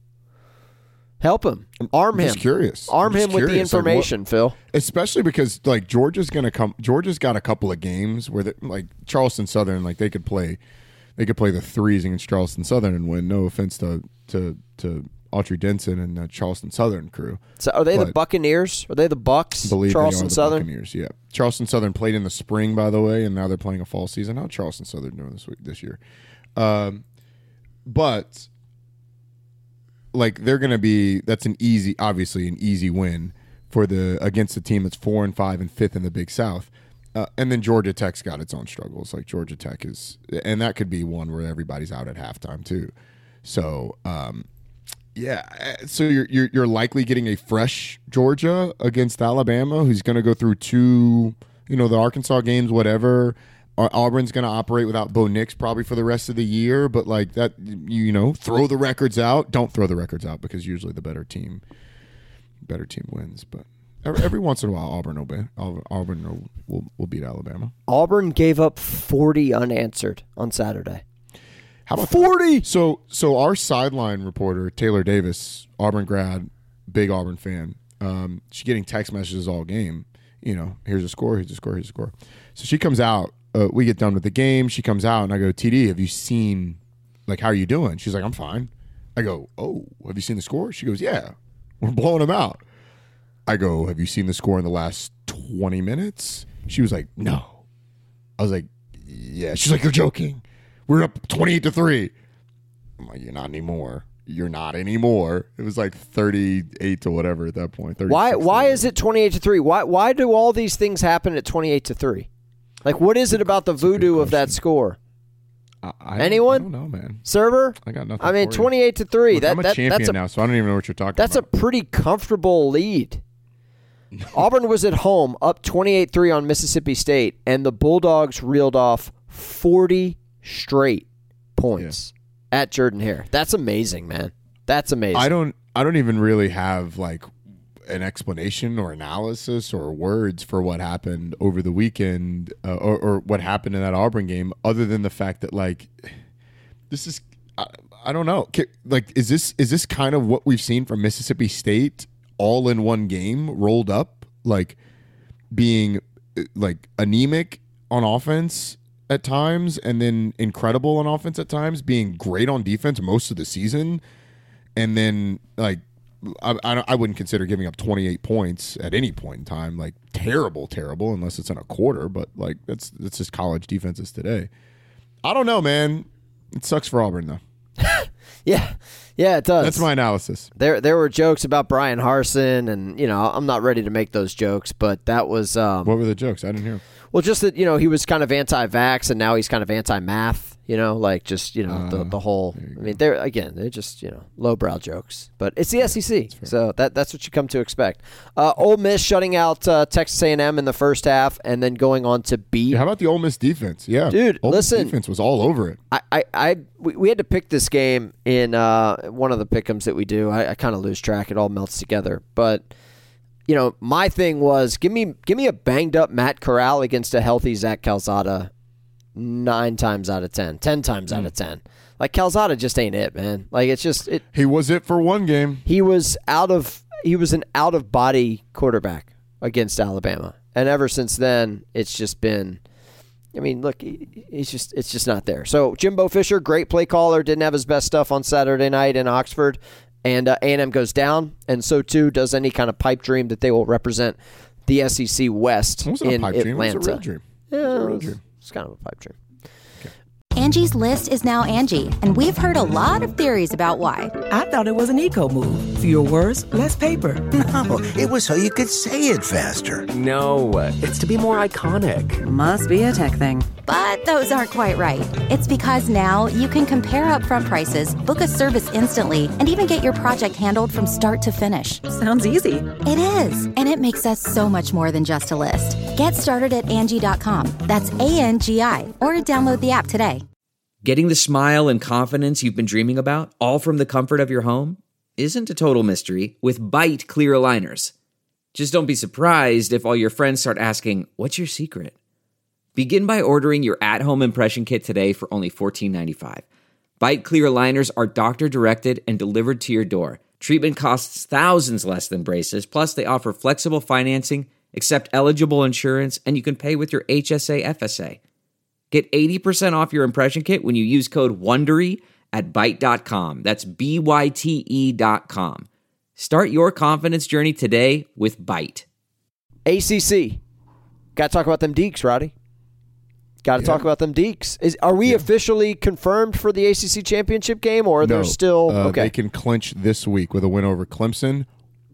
Help him. Arm I'm him. just curious. Arm I'm just him with the curious, like, what- information, Phil. Especially because like Georgia's gonna come. Georgia's got a couple of games where they, like Charleston Southern, like they could play, they could play the threes against Charleston Southern and win. No offense to to to Autry Denson and the Charleston Southern crew. So are they the But- Buccaneers? Are they the Bucks? I believe Charleston they are the Southern. Buccaneers. Yeah, Charleston Southern played in the spring, by the way, and now they're playing a fall season. How Charleston Southern doing this week this year? Um, but like they're going to be. That's an easy, obviously an easy win for the against a team that's four and five and fifth in the Big South. Uh, and then Georgia Tech's got its own struggles. Like Georgia Tech is, and that could be one where everybody's out at halftime too. So. Um, Yeah, so you're, you're you're likely getting a fresh Georgia against Alabama, who's going to go through two, you know, the Arkansas games, whatever. Auburn's going to operate without Bo Nix probably for the rest of the year, but like that, you know, throw the records out. Don't throw the records out because usually the better team, better team wins. But Every, every once in a while, Auburn will be, Auburn will, will, will beat Alabama. Auburn gave up forty unanswered on Saturday. How about forty? That? So, so our sideline reporter, Taylor Davis, Auburn grad, big Auburn fan, um, she's getting text messages all game. You know, here's a score, here's a score, here's a score. So she comes out. Uh, we get done with the game. She comes out, and I go, T D, have you seen, like, how are you doing? She's like, I'm fine. I go, oh, have you seen the score? She goes, yeah, we're blowing them out. I go, have you seen the score in the last twenty minutes? She was like, no. I was like, yeah. She's like, you're joking. We're up twenty-eight to three. I'm like, you're not anymore. You're not anymore. It was like thirty-eight to whatever at that point. Why Why is it twenty-eight to three? Why Why do all these things happen at twenty-eight to three? Like, what is it about the voodoo of that score? I, I Anyone? I don't know, man. Server? I got nothing. I mean, for you. twenty-eight to three. Look, that, I'm a that, champion that's a, now, so I don't even know what you're talking That's about. a pretty comfortable lead. Auburn was at home, up twenty-eight three on Mississippi State, and the Bulldogs reeled off forty straight points yeah. at Jordan-Hare. That's amazing, man. That's amazing. I don't. I don't even really have like an explanation or analysis or words for what happened over the weekend uh, or, or what happened in that Auburn game, other than the fact that like this is. I, I don't know. Like, is this is this kind of what we've seen from Mississippi State? All in one game, rolled up, like being like anemic on offense at times, and then incredible on offense at times, being great on defense most of the season, and then like I I, I wouldn't consider giving up twenty-eight points at any point in time like terrible, terrible, unless it's in a quarter. But like that's that's just college defenses today. I don't know, man. It sucks for Auburn though. yeah. Yeah, it does. That's my analysis. There there were jokes about Brian Harsin, and, you know, I'm not ready to make those jokes, but that was... Um, what were the jokes? I didn't hear. Well, just that, you know, he was kind of anti-vax, and now he's kind of anti-math, you know, like just, you know, uh, the, the whole... I mean, they're, again, they're just, you know, lowbrow jokes. But it's the S E C, so that that's what you come to expect. Uh, Ole Miss shutting out uh, Texas A and M in the first half, and then going on to beat... Yeah, how about the Ole Miss defense? Yeah. Dude, Ole listen... Miss defense was all over it. I, I, I we, we had to pick this game in uh, one of the pick'ems that we do. I, I kind of lose track. It all melts together. But... You know, my thing was give me give me a banged up Matt Corral against a healthy Zach Calzada nine times out of ten, ten times mm. out of ten. Like Calzada just ain't it, man. Like it's just it. He was it for one game. He was out of he was an out of body quarterback against Alabama, and ever since then, it's just been. I mean, look, he, he's just it's just not there. So Jimbo Fisher, great play caller, didn't have his best stuff on Saturday night in Oxford. And uh, A and M goes down, and so too does any kind of pipe dream that they will represent the S E C West it wasn't in a pipe Atlanta. Dream. It was a real dream. Yeah, it was a real it's, dream. It's kind of a pipe dream. Angie's List is now Angie, and we've heard a lot of theories about why. I thought it was an eco move. Fewer words, less paper. No, it was so you could say it faster. No, it's to be more iconic. Must be a tech thing. But those aren't quite right. It's because now you can compare upfront prices, book a service instantly, and even get your project handled from start to finish. Sounds easy. It is, and it makes us so much more than just a list. Get started at Angie dot com. That's A N G I, or download the app today. Getting the smile and confidence you've been dreaming about, all from the comfort of your home, isn't a total mystery with Byte clear aligners. Just don't be surprised if all your friends start asking, "What's your secret?" Begin by ordering your at-home impression kit today for only fourteen ninety-five. Byte clear aligners are doctor-directed and delivered to your door. Treatment costs thousands less than braces, plus they offer flexible financing, accept eligible insurance, and you can pay with your H S A F S A. Get eighty percent off your impression kit when you use code WONDERY at byte dot com. That's B Y T E dot com. Start your confidence journey today with Byte. A C C. Got to talk about them Deeks, Roddy. Got to yeah. talk about them Deeks. Is, are we yeah. officially confirmed for the A C C championship game, or are no, there still... Uh, okay. They can clinch this week with a win over Clemson,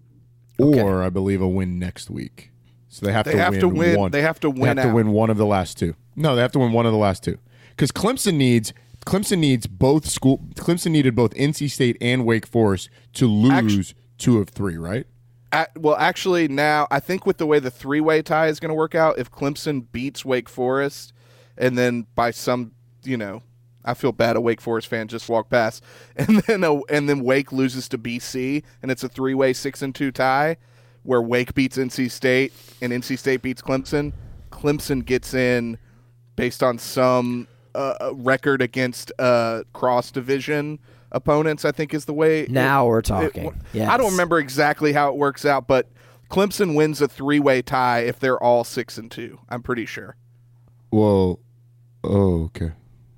or okay. I believe a win next week. So they have they to have win to win. one. They have to win. They have out. to win one of the last two. No, they have to win one of the last two because Clemson needs Clemson needs both school. Clemson needed both N C State and Wake Forest to lose actually, two of three, right? At, well, actually, now I think with the way the three-way tie is going to work out, if Clemson beats Wake Forest, and then by some, you know, I feel bad a Wake Forest fan just walked past, and then a, and then Wake loses to B C, and it's a three-way six and two tie. where Wake beats N C State and N C State beats Clemson, Clemson gets in based on some uh, record against uh, cross-division opponents, I think is the way. Now it, we're talking. It, yes. I don't remember exactly how it works out, but Clemson wins a three-way tie if they're all six and two. I'm pretty sure. Well, oh, okay.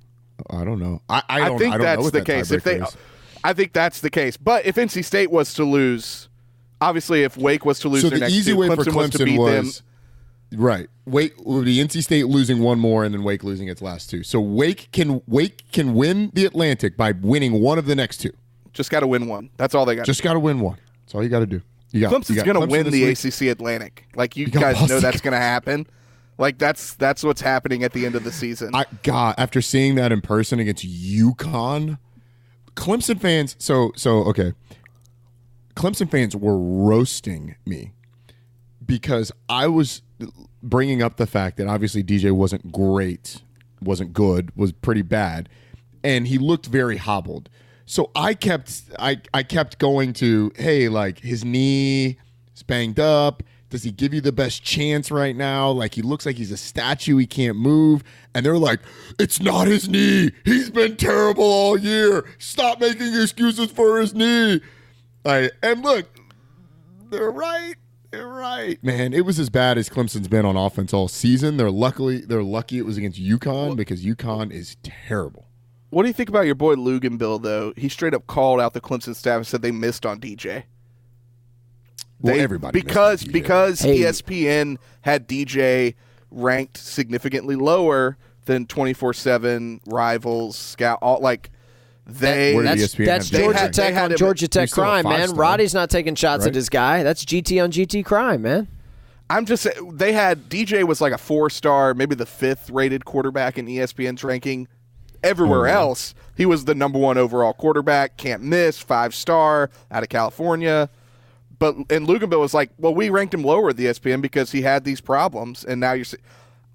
I don't know. I, I, don't, I think I don't that's know what the that case. If they, is. I think that's the case. But if N C State was to lose, obviously, if Wake was to lose so their the next easy two, way Clemson for Clemson was to beat was, them. Right. Wake would be N C State losing one more and then Wake losing its last two. So Wake can Wake can win the Atlantic by winning one of the next two. Just got to win one. That's all they got. Just got to win one. That's all you got to do. You got, Clemson's going to win the week. A C C Atlantic. Like you, you guys Boston. know that's going to happen. Like that's that's what's happening at the end of the season. I, God, after seeing that in person against UConn, Clemson fans. So so okay, Clemson fans were roasting me because I was bringing up the fact that obviously D J wasn't great, wasn't good, was pretty bad, and he looked very hobbled. So I kept I I kept going to, hey, like his knee is banged up. Does he give you the best chance right now? Like, he looks like he's a statue. He can't move. And they're like, it's not his knee. He's been terrible all year. Stop making excuses for his knee. Like, and look, they're right. They're right. Man, it was as bad as Clemson's been on offense all season. They're luckily they're lucky it was against UConn because UConn is terrible. What do you think about your boy Luganbill, though? He straight up called out the Clemson staff and said they missed on D J. Well, They, everybody because missed because Hey. E S P N had D J ranked significantly lower than twenty-four seven Rivals, Scout, all like they. Where did That's, E S P N that's have Georgia had- Tech they had on him- Georgia Tech He's still a crime, man. five-star, Roddy's not taking shots right? at his guy. That's G T on G T crime, man. I'm just saying, they had D J was like a four star, maybe the fifth rated quarterback in E S P N's ranking. Everywhere Oh, yeah. else, he was the number one overall quarterback, can't miss, five star out of California. But and Luganbill was like, well, we ranked him lower at the E S P N because he had these problems, and now you're. se-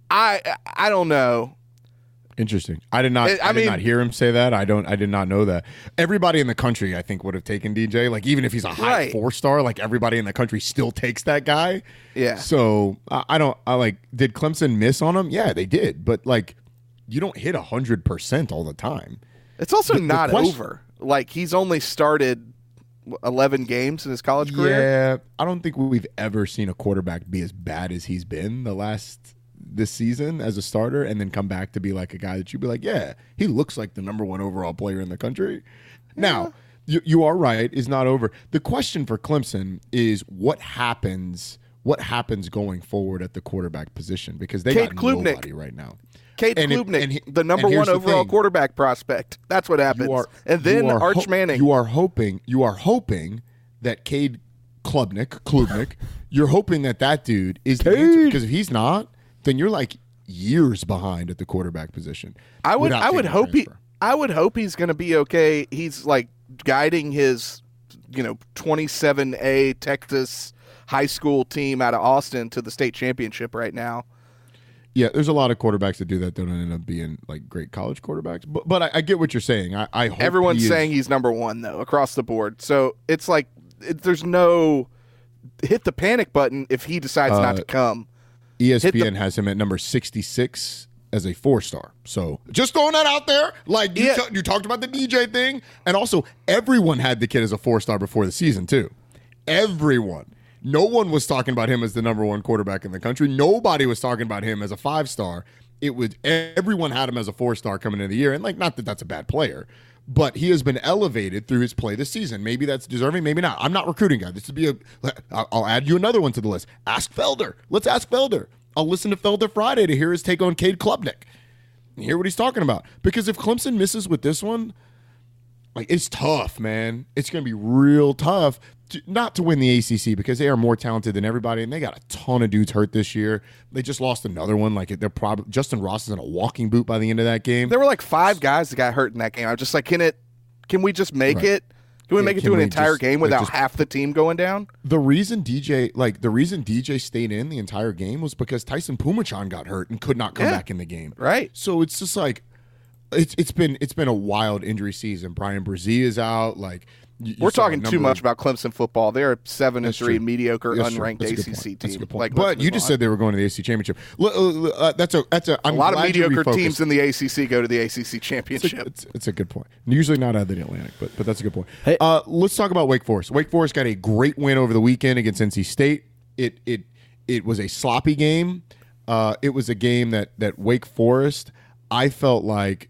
I I don't know. Interesting. I did not. I I, did mean- not hear him say that. I don't. I did not know that. Everybody in the country, I think, would have taken D J. Like even if he's a high Right. four star, like everybody in the country still takes that guy. Yeah. So I, I don't. I like. Did Clemson miss on him? Yeah, they did. But like, you don't hit a hundred percent all the time. It's also The- the not question- over. Like he's only started eleven games in his college career. Yeah, I don't think we've ever seen a quarterback be as bad as he's been the last this season as a starter, and then come back to be like a guy that you'd be like, yeah, he looks like the number one overall player in the country. Now, you, you are right; it's not over. The question for Clemson is what happens. What happens going forward at the quarterback position because they Cade got Klubnik. nobody right now. Kate And it- Klubnik, and he- the number and here's one the overall thing. quarterback prospect. That's what happens. You are, and then you are Arch ho- Manning. You are hoping. You are hoping that Cade Klubnik, Klubnik, you're hoping that that dude is the answer because if he's not, then you're like years behind at the quarterback position. I would without I would taking a hope he transfer. I would hope he's going to be okay. He's like guiding his you know twenty-seven A Texas high school team out of Austin to the state championship right now. Yeah, there's a lot of quarterbacks that do that. Don't end up being like great college quarterbacks. But but I, I get what you're saying. I, I hope Everyone's he is- saying he's number one though across the board. So it's like it, there's no hit the panic button if he decides not Uh, to come. E S P N hit the- has him at number sixty-six as a four star. So just throwing that out there. Like you, Yeah. t- you talked about the D J thing, and also everyone had the kid as a four star before the season too. Everyone. No one was talking about him as the number one quarterback in the country. Nobody was talking about him as a five star. It was everyone had him as a four star coming into the year, and like not that that's a bad player. But he has been elevated through his play this season. Maybe that's deserving, maybe not. I'm not recruiting guy. This would be a. I'll I'll add you another one to the list. Ask Felder. Let's ask Felder. I'll listen to Felder Friday to hear his take on Cade Klubnik and hear what he's talking about. Because if Clemson misses with this one, like it's tough, man. It's going to be real tough. To, not to win the A C C because they are more talented than everybody, and they got a ton of dudes hurt this year. They just lost another one. Like they're probably Justin Ross is in a walking boot by the end of that game. There were like five guys that got hurt in that game. I was just like, can it? Can we just make Right. it? Can we Yeah, make it can to an we entire just- game like, without just- half the team going down? The reason D J, like the reason D J stayed in the entire game was because Tyson Pumachan got hurt and could not come Yeah. back in the game. Right. So it's just like it's it's been it's been a wild injury season. Brian Brzee is out. Like You, you We're talking too much of, about Clemson football. They're seven and three, true. mediocre, That's unranked A A C C team. Like, but but you just on. said they were going to the A C C championship. Uh, that's a that's a. I'm a lot of mediocre refocused. teams in the A C C go to the A C C championship. It's a, it's, it's a good point. Usually not out of the Atlantic, but but that's a good point. Hey. Uh, let's talk about Wake Forest. Wake Forest got a great win over the weekend against N C State. It it it was a sloppy game. Uh, it was a game that that Wake Forest, I felt like,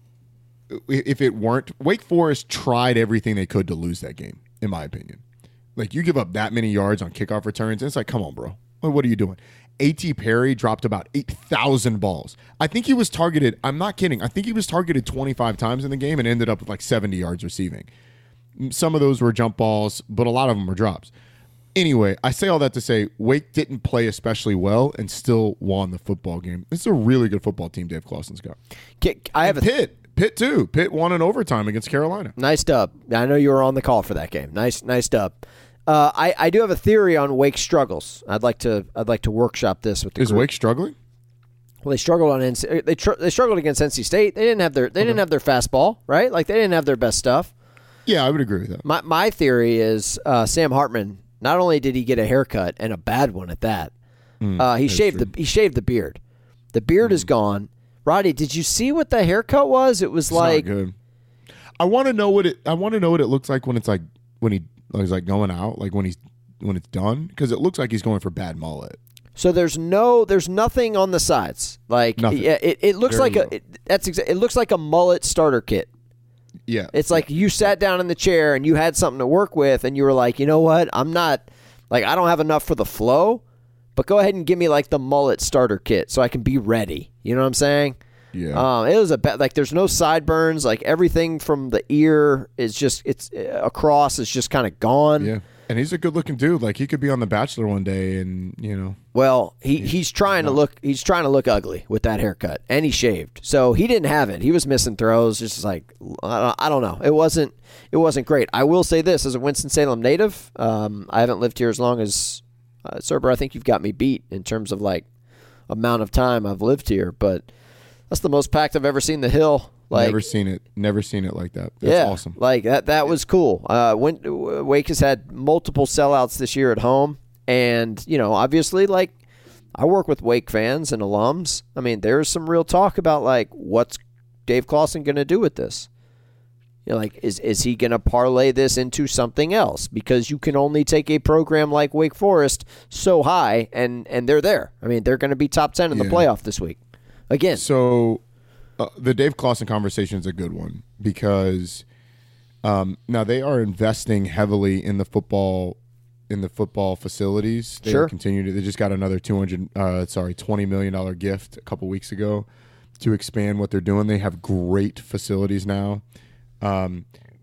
if it weren't, Wake Forest tried everything they could to lose that game, in my opinion. Like, you give up that many yards on kickoff returns, and it's like, come on, bro. What are you doing? A T. Perry dropped about eight thousand balls. I think he was targeted, I'm not kidding, I think he was targeted twenty-five times in the game and ended up with like seventy yards receiving. Some of those were jump balls, but a lot of them were drops. Anyway, I say all that to say Wake didn't play especially well and still won the football game. It's a really good football team Dave Clawson's got. I have and a Pitt. Pitt, too. Pitt won in overtime against Carolina. Nice dub. I know you were on the call for that game. Nice nice dub. Uh, I, I do have a theory on Wake's struggles. I'd like to I'd like to workshop this with the Is group. Wake struggling? Well, they struggled on N C, they tr- they struggled against N C State. They didn't have their they okay. didn't have their fastball, right? Like they didn't have their best stuff. Yeah, I would agree with that. My my theory is uh, Sam Hartman. Not only did he get a haircut and a bad one at that, mm, uh, he shaved true. the he shaved the beard. The beard mm. is gone. Roddy, did you see what the haircut was? It was it's like not good. I want to know what it. I want to know what it looks like when it's like when he he's like going out, like when he's when it's done, because it looks like he's going for bad mullet. So there's no, there's nothing on the sides. Like nothing. Yeah, it, it looks Very like a. It, that's exa- it looks like a mullet starter kit. Yeah, it's like you sat down in the chair and you had something to work with, and you were like, you know what, I'm not like I don't have enough for the flow, but go ahead and give me like the mullet starter kit so I can be ready. You know what I'm saying? Yeah. Um, it was a be- like there's no sideburns. Like everything from the ear is just it's uh, across is just kind of gone. Yeah. And he's a good looking dude. Like he could be on The Bachelor one day, and you know. Well, he, he's, he's trying not. to look he's trying to look ugly with that haircut, and he shaved, so he didn't have it. He was missing throws, just like I don't, I don't know. It wasn't it wasn't great. I will say this as a Winston-Salem native, um, I haven't lived here as long as uh, Cerber. I think you've got me beat in terms of like amount of time I've lived here, but that's the most packed I've ever seen the Hill. Like, never seen it. Never seen it like that. That's yeah, awesome. Like that. That was cool. Uh, when, Wake has had multiple sellouts this year at home, and you know, obviously, like I work with Wake fans and alums. I mean, there's some real talk about like what's Dave Clawson going to do with this. You know, like is is he going to parlay this into something else? Because you can only take a program like Wake Forest so high, and and they're there. I mean, they're going to be top ten in yeah. the playoff this week. Again, so. Uh, the Dave Clawson conversation is a good one because um, now they are investing heavily in the football in the football facilities. They sure. continue to. They just got another two hundred, uh, sorry, twenty million dollar gift a couple weeks ago to expand what they're doing. They have great facilities now, um,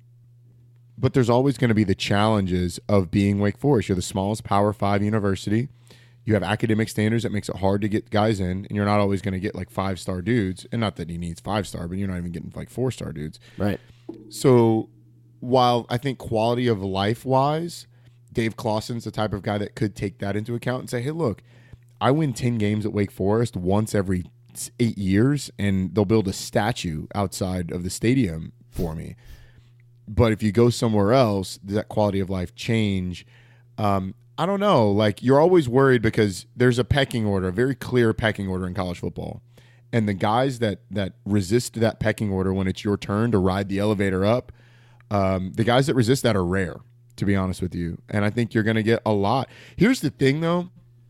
but there's always going to be the challenges of being Wake Forest. You're the smallest Power Five university. You have academic standards that makes it hard to get guys in, and you're not always going to get like five-star dudes. And not that he needs five-star, but you're not even getting like four-star dudes. Right. So while I think quality of life-wise, Dave Clawson's the type of guy that could take that into account and say, hey, look, I win ten games at Wake Forest once every eight years, and they'll build a statue outside of the stadium for me. But if you go somewhere else, does that quality of life change? Um I don't know. Like, you're always worried because there's a pecking order, a very clear pecking order in college football. And the guys that that resist that pecking order when it's your turn to ride the elevator up, um, the guys that resist that are rare, to be honest with you. And I think you're going to get a lot. Here's the thing, though.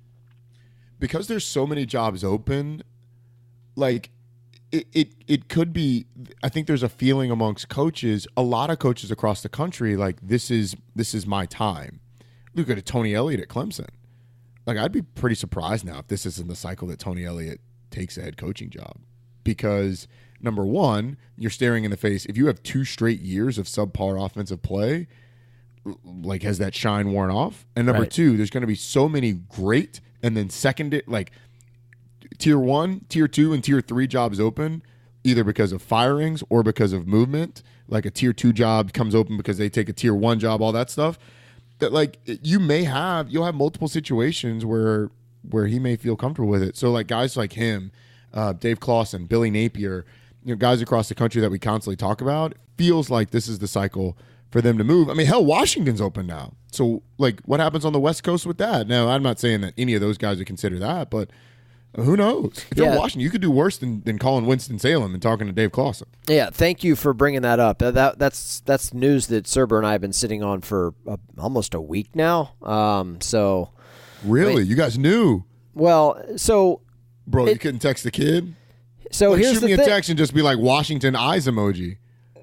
Because there's so many jobs open, like, it, it, it could be, I think there's a feeling amongst coaches, a lot of coaches across the country, like, this is this is my time. Look at Tony Elliott at Clemson. Like, I'd be pretty surprised now if this isn't the cycle that Tony Elliott takes a head coaching job. Because, number one, you're staring in the face. If you have two straight years of subpar offensive play, like, has that shine worn off? And number right. two, there's going to be so many great and then second, like, tier one, tier two, and tier three jobs open, either because of firings or because of movement. Like, a tier two job comes open because they take a tier one job, all that stuff. That like you may have, you'll have multiple situations where where he may feel comfortable with it. So like guys like him, uh, Dave Clawson, Billy Napier, you know, guys across the country that we constantly talk about, it feels like this is the cycle for them to move. I mean, hell, Washington's open now. So, like, what happens on the West Coast with that? Now, I'm not saying that any of those guys would consider that, but who knows? If yeah. you're Washington, you could do worse than, than calling Winston-Salem and talking to Dave Clawson. Yeah, thank you for bringing that up. That, that that's that's news that Serber and I have been sitting on for uh, almost a week now. Um, so really, wait, you guys knew? Well, so bro, it, you couldn't text the kid. So like, here's shoot the me thing. a text and just be like Washington eyes emoji,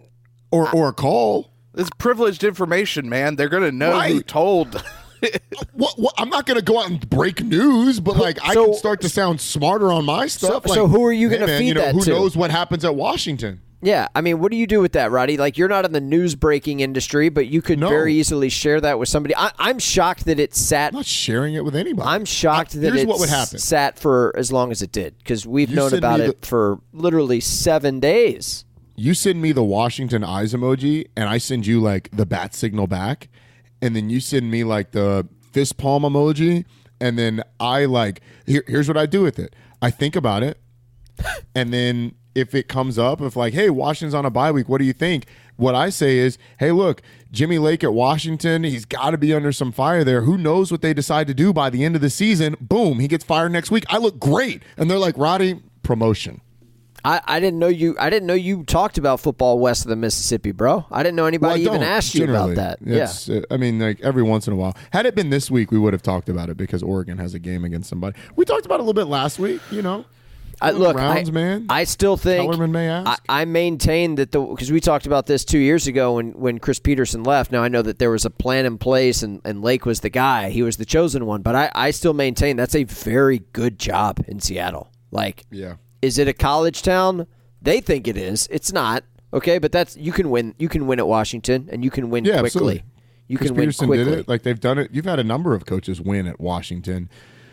or or a call. It's privileged information, man. They're gonna know right. who told. what, what, I'm not going to go out and break news, but like I so, can start to sound smarter on my stuff. So, like, so who are you going to hey, feed you know, that who to? Who knows what happens at Washington? Yeah, I mean, what do you do with that, Roddy? Like, you're not in the news breaking industry, but you could no. very easily share that with somebody. I, I'm shocked that it sat. I'm not sharing it with anybody. I'm shocked I, that it what would happen. sat for as long as it did, because we've you known about it the, for literally seven days. You send me the Washington eyes emoji, and I send you like the bat signal back, and then you send me like the fist palm emoji, and then I like here, here's what I do with it. I think about it, and then if it comes up, if like, hey, Washington's on a bye week, what do you think? What I say is, hey, look, Jimmy Lake at Washington, he's got to be under some fire there. Who knows what they decide to do by the end of the season? Boom, he gets fired next week. I look great, and they're like, Roddy, promotion. I, I didn't know you. I didn't know you talked about football west of the Mississippi, bro. I didn't know anybody well, even asked you about that. It's, yeah, uh, I mean, like every once in a while. Had it been this week, we would have talked about it because Oregon has a game against somebody. We talked about it a little bit last week. You know, I, look, rounds, I, man. I still think Kellerman may ask. I, I maintain that the because we talked about this two years ago when when Chris Peterson left. Now I know that there was a plan in place and, and Lake was the guy. He was the chosen one, but I, I still maintain that's a very good job in Seattle. Like, yeah, is it a college town? They think it is. It's not. Okay, but that's you can win. You can win at Washington, and you can win yeah, quickly. Absolutely. You Chris can win Peterson quickly. did it. Like they've done it. You've had a number of coaches win at Washington.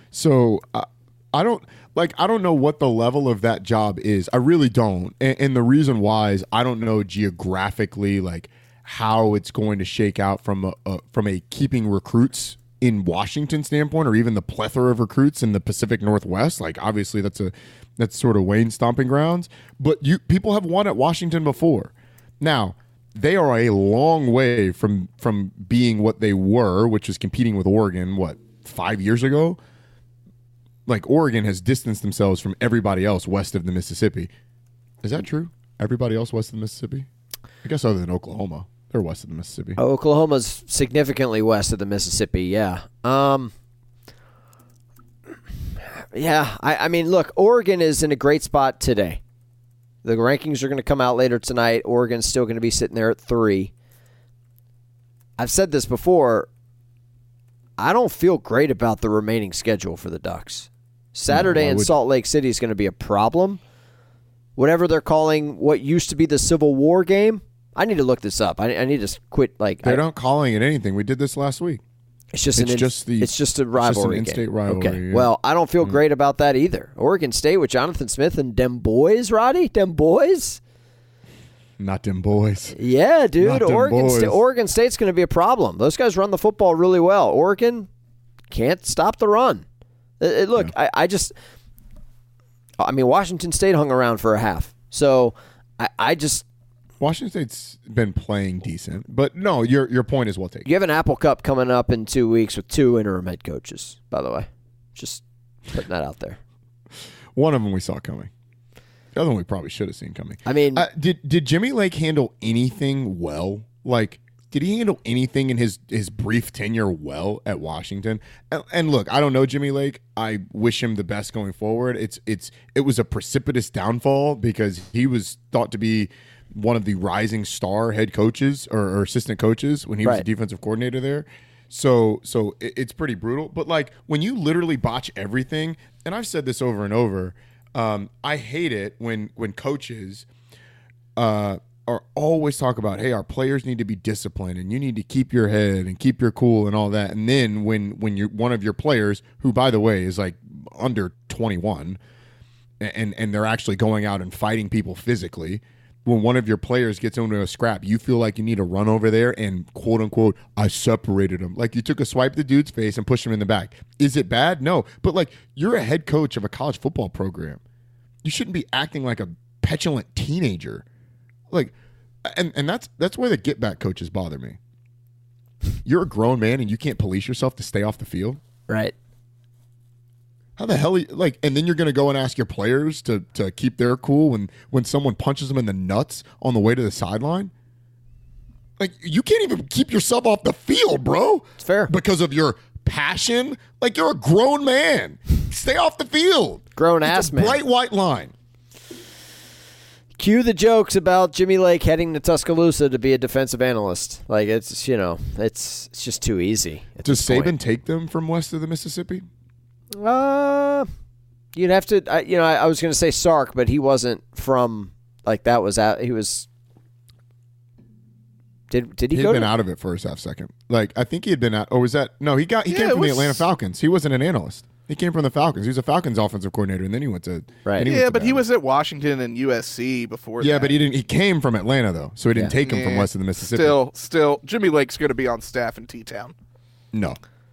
So uh, I don't like. I don't know what the level of that job is. I really don't. And, and the reason why is I don't know geographically like how it's going to shake out from a, a from a keeping recruits in Washington standpoint, or even the plethora of recruits in the Pacific Northwest. Like obviously that's a that's sort of Wayne stomping grounds. But you people have won at Washington before. Now, they are a long way from from being what they were, which was competing with Oregon, what, five years ago? Like Oregon has distanced themselves from everybody else west of the Mississippi. Is that true? Everybody else west of the Mississippi? I guess other than Oklahoma. They're west of the Mississippi. Oh, Oklahoma's significantly west of the Mississippi, yeah. Um, yeah, I, I mean, look, Oregon is in a great spot today. The rankings are going to come out later tonight. Oregon's still going to be sitting there at three. I've said this before. I don't feel great about the remaining schedule for the Ducks. Saturday no, in would... Salt Lake City is going to be a problem. Whatever they're calling what used to be the Civil War game, I need to look this up. I, I need to quit. Like they're I, not calling it anything. We did this last week. It's just it's an in, just the it's just a rivalry it's just an in-state game. rivalry. Okay. Yeah. Well, I don't feel mm. great about that either. Oregon State with Jonathan Smith and dem boys, Roddy, dem boys. Not them boys. Yeah, dude. Not them Oregon boys. Sta- Oregon State's going to be a problem. Those guys run the football really well. Oregon can't stop the run. It, it, look, yeah. I, I just, I mean, Washington State hung around for a half, so I, I just. Washington State's been playing decent, but no, your your point is well taken. You have an Apple Cup coming up in two weeks with two interim head coaches, by the way. Just putting that out there. One of them we saw coming. The other one we probably should have seen coming. I mean, uh, did did Jimmy Lake handle anything well? Like, did he handle anything in his, his brief tenure well at Washington? And, and look, I don't know Jimmy Lake. I wish him the best going forward. It's it's it was a precipitous downfall because he was thought to be one of the rising star head coaches or, or assistant coaches when he was right. a defensive coordinator there. So so it, it's pretty brutal. But like when you literally botch everything, and I've said this over and over, um, I hate it when when coaches uh, are always talk about, hey, our players need to be disciplined and you need to keep your head and keep your cool and all that. And then when when you're one of your players, who by the way is like under twenty-one, and and they're actually going out and fighting people physically. When one of your players gets into a scrap, you feel like you need to run over there and quote unquote, I separated him. Like you took a swipe at the dude's face and pushed him in the back. Is it bad? No. But like you're a head coach of a college football program. You shouldn't be acting like a petulant teenager. Like and and that's that's where the get back coaches bother me. You're a grown man and you can't police yourself to stay off the field. Right. How the hell, are you, like, and then you're going to go and ask your players to to keep their cool when when someone punches them in the nuts on the way to the sideline? Like, you can't even keep yourself off the field, bro. It's fair. Because of your passion. Like, you're a grown man. Stay off the field. Grown it's ass a man. Bright white line. Cue the jokes about Jimmy Lake heading to Tuscaloosa to be a defensive analyst. Like, it's, you know, it's it's just too easy. Does Saban point. take them from west of the Mississippi? Uh, you'd have to, I, you know, I, I was going to say Sark, but he wasn't from, like, that was out, he was, did did he He'd go been to? out of it for a half second. Like, I think he had been out, or was that, no, he got, he Yeah, came from was, the Atlanta Falcons. He wasn't an analyst. He came from the Falcons. He was a Falcons offensive coordinator, and then he went to right. He yeah, went to but he Bama. was at Washington and U S C before. Yeah, that. but he didn't. He came from Atlanta though, so he didn't Yeah. take him yeah. from west of the Mississippi. Still, still, Jimmy Lake's going to be on staff in T-Town. no,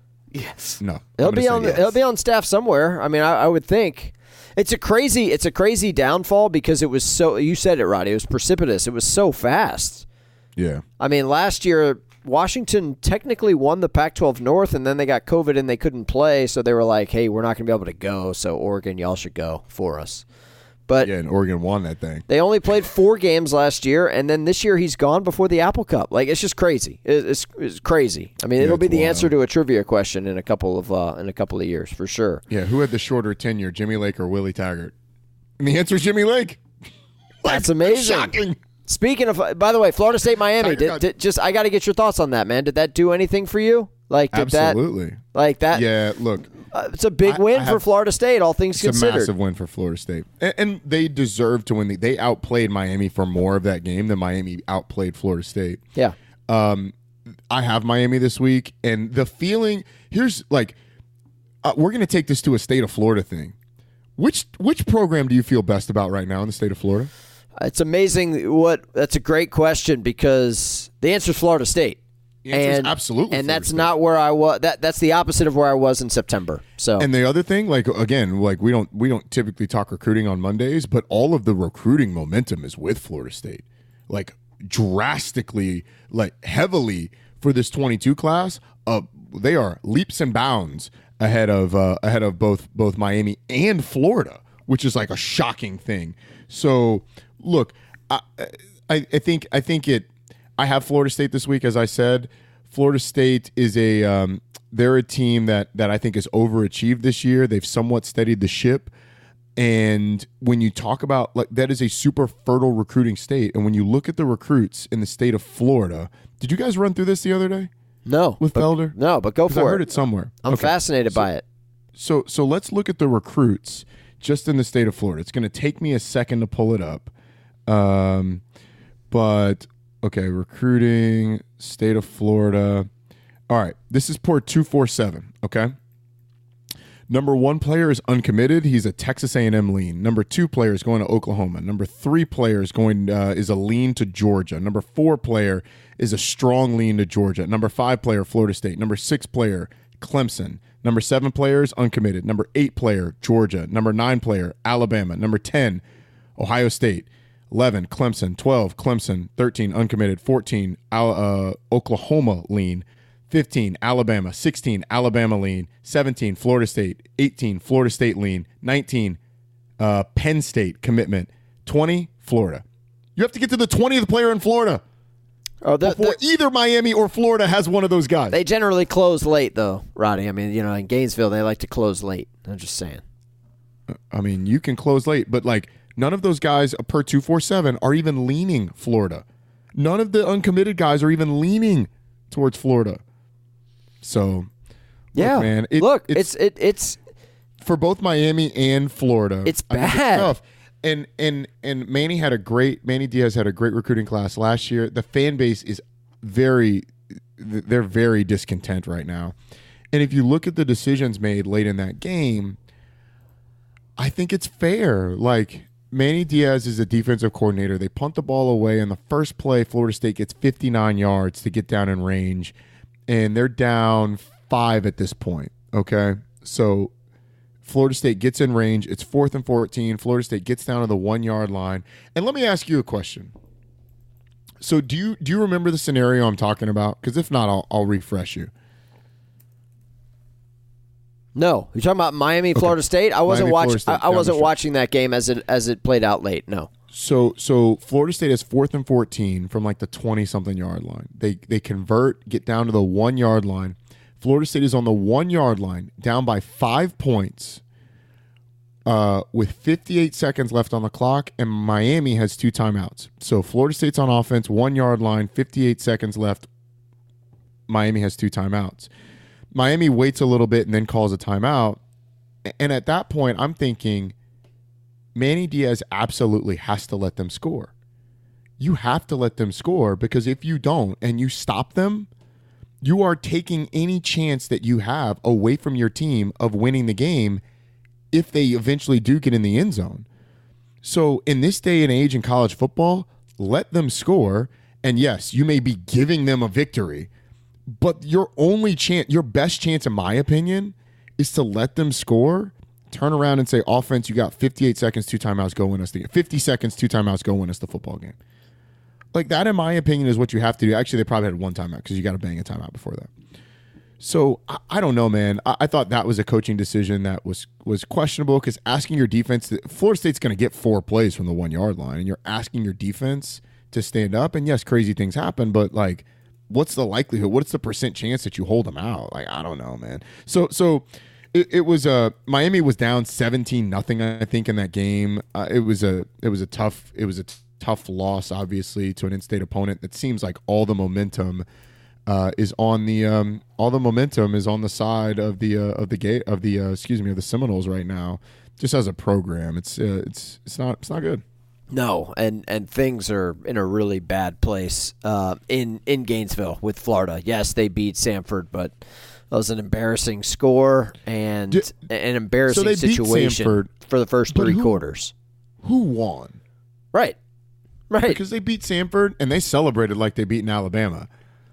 Yes. no. He'll I'm be gonna on. say yes. He'll be on staff somewhere. I mean, I, I would think it's a crazy. It's a crazy downfall because it was so. You said it, Roddy. It was precipitous. It was so fast. Yeah, I mean, last year Washington technically won the Pac twelve North, and then they got COVID and they couldn't play, so they were like, "Hey, we're not going to be able to go. So Oregon, y'all should go for us." But yeah, and Oregon won that thing. they only played four games last year, and then this year he's gone before the Apple Cup. Like, it's just crazy. It- It's, it's crazy. I mean, Yeah, it'll be it's the wild. answer to a trivia question in a couple of uh, in a couple of years for sure. Yeah, who had the shorter tenure, Jimmy Lake or Willie Taggart? And the answer is Jimmy Lake. That's amazing. Shocking. Speaking of, by the way, Florida State, Miami. Tiger Did, got- did, just I got to get your thoughts on that, man. Did that do anything for you? Like, did Absolutely. that? Like that? Yeah, look, Uh, it's a big I- win I for have- Florida State, all things it's a considered. massive win for Florida State, and, and they deserve to win. The, they outplayed Miami for more of that game than Miami outplayed Florida State. Yeah. Um, I have Miami this week, and the feeling here's like uh, we're going to take this to a state of Florida thing. Which which program do you feel best about right now in the state of Florida? It's amazing what that's a great question because the answer is Florida State. The answer is and absolutely and Florida that's State. not where I was. That that's the opposite of where I was in September. So And the other thing, like again, like we don't we don't typically talk recruiting on Mondays, but all of the recruiting momentum is with Florida State, like drastically, like heavily for this twenty-two class. Uh, they are leaps and bounds ahead of uh, ahead of both both Miami and Florida, which is like a shocking thing. So look, I, I I think I think it. I have Florida State this week, as I said. Florida State is a um, they're a team that that I think has overachieved this year. They've somewhat steadied the ship, and when you talk about like that is a super fertile recruiting state. And when you look at the recruits in the state of Florida, did you guys run through this the other day no, with but, Felder? No, but go 'Cause for I heard it. it somewhere. I'm Okay. fascinated So- by it. So so let's look at the recruits just in the state of Florida. It's going to take me a second to pull it up, um, but. Okay, recruiting, state of Florida. All right, this is port two forty-seven, okay? Number one player is uncommitted. He's a Texas A and M lean. Number two player is going to Oklahoma. Number three player is going uh, is a lean to Georgia. Number four player is a strong lean to Georgia. Number five player, Florida State. Number six player, Clemson. Number seven player is uncommitted. Number eight player, Georgia. Number nine player, Alabama. Number ten, Ohio State. eleven, Clemson. twelve, Clemson. thirteen, uncommitted. fourteen, uh, Oklahoma lean. fifteen, Alabama. sixteen, Alabama lean. seventeen, Florida State. eighteen, Florida State lean. nineteen, uh, Penn State commitment. twenty, Florida. You have to get to the twentieth player in Florida Oh, the, before the, either Miami or Florida has one of those guys. they generally close late, though, Roddy. I mean, you know, in Gainesville, they like to close late. I'm just saying. I mean, you can close late, but like none of those guys per two forty-seven are even leaning Florida. None of the uncommitted guys are even leaning towards Florida. So, Yeah, look, man, it, look, it's, it's it, it's for both Miami and Florida. It's I think bad. tough. And and and Manny had a great Manny Diaz had a great recruiting class last year. The fan base is very they're very discontent right now. And if you look at the decisions made late in that game, I think it's fair. Like Manny Diaz is a defensive coordinator. They punt the ball away in the first play. Florida State gets fifty-nine yards to get down in range, and they're down five at this point. Okay, so Florida State gets in range. It's fourth and fourteen. Florida State gets down to the one-yard line. And let me ask you a question. So do you do you remember the scenario I'm talking about? Because if not, I'll, I'll refresh you. No, you're talking about Miami, okay. Florida State. I wasn't watching. I, I wasn't watching that game as it as it played out late. No. So so Florida State has fourth and fourteen from like the twenty something yard line. They they convert, get down to the one yard line. Florida State is on the one yard line, down by five points. Uh, with fifty-eight seconds left on the clock, and Miami has two timeouts. So Florida State's on offense, one-yard line, fifty-eight seconds left. Miami has two timeouts. Miami waits a little bit and then calls a timeout. And at that point, I'm thinking, Manny Diaz absolutely has to let them score. You have to let them score, because if you don't and you stop them, you are taking any chance that you have away from your team of winning the game if they eventually do get in the end zone. So in this day and age in college football, let them score. And yes, you may be giving them a victory, but your only chance, your best chance, in my opinion, is to let them score, turn around and say, offense, you got fifty-eight seconds, two timeouts, go win us the game. fifty seconds, two timeouts, go win us the football game. Like that, in my opinion, is what you have to do. Actually, they probably had one timeout because you got to bang a timeout before that. So I, I don't know, man. I, I thought that was a coaching decision that was was questionable, because asking your defense, to, Florida State's going to get four plays from the one yard line, and you're asking your defense to stand up. And yes, crazy things happen, but like, what's the likelihood? What's the percent chance that you hold them out? Like, I don't know, man. So so it, it was uh Miami was down seventeen nothing, I think, in that game. Uh, it was a it was a tough it was a t- tough loss, obviously, to an in-state opponent that seems like all the momentum. Uh, is on the um, all the momentum is on the side of the uh, of the gate of the uh, excuse me of the Seminoles right now. Just as a program, it's uh, it's it's not it's not good. No, and, and things are in a really bad place uh, in in Gainesville with Florida. Yes, they beat Samford, but that was an embarrassing score and Did, an embarrassing so situation Samford, for the first three who, quarters. Who won? Right, right. Because they beat Samford and they celebrated like they beat in Alabama.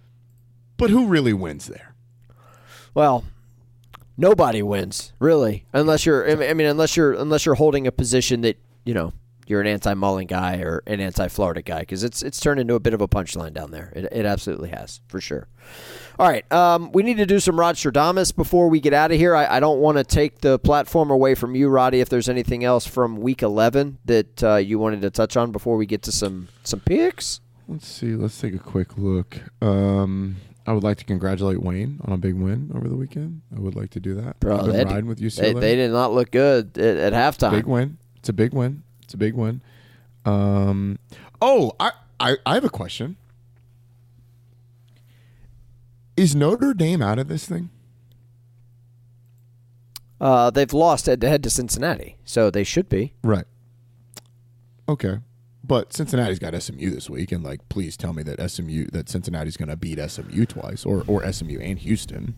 But who really wins there? Well, nobody wins, really, unless you're. I mean, unless you're unless you're holding a position that, you know, you're an anti-Mullen guy or an anti-Florida guy, because it's it's turned into a bit of a punchline down there. It, it absolutely has, for sure. All right, um, we need to do some Rod Stradamus before we get out of here. I, I don't want to take the platform away from you, Roddy, if there's anything else from Week eleven that uh, you wanted to touch on before we get to some, some picks. Let's see. Let's take a quick look. Um, I would like to congratulate Wayne on a big win over the weekend. I would like to do that. Bro, I've been they, riding with U C L A. They, they did not look good at, at halftime. Big win. It's a big win. It's a big win. Um, oh, I, I, I have a question. Is Notre Dame out of this thing? Uh, they've lost head-to-head to Cincinnati, so they should be. Right. Okay. But Cincinnati's got S M U this week, and like, please tell me that S M U that Cincinnati's going to beat S M U twice, or or S M U and Houston.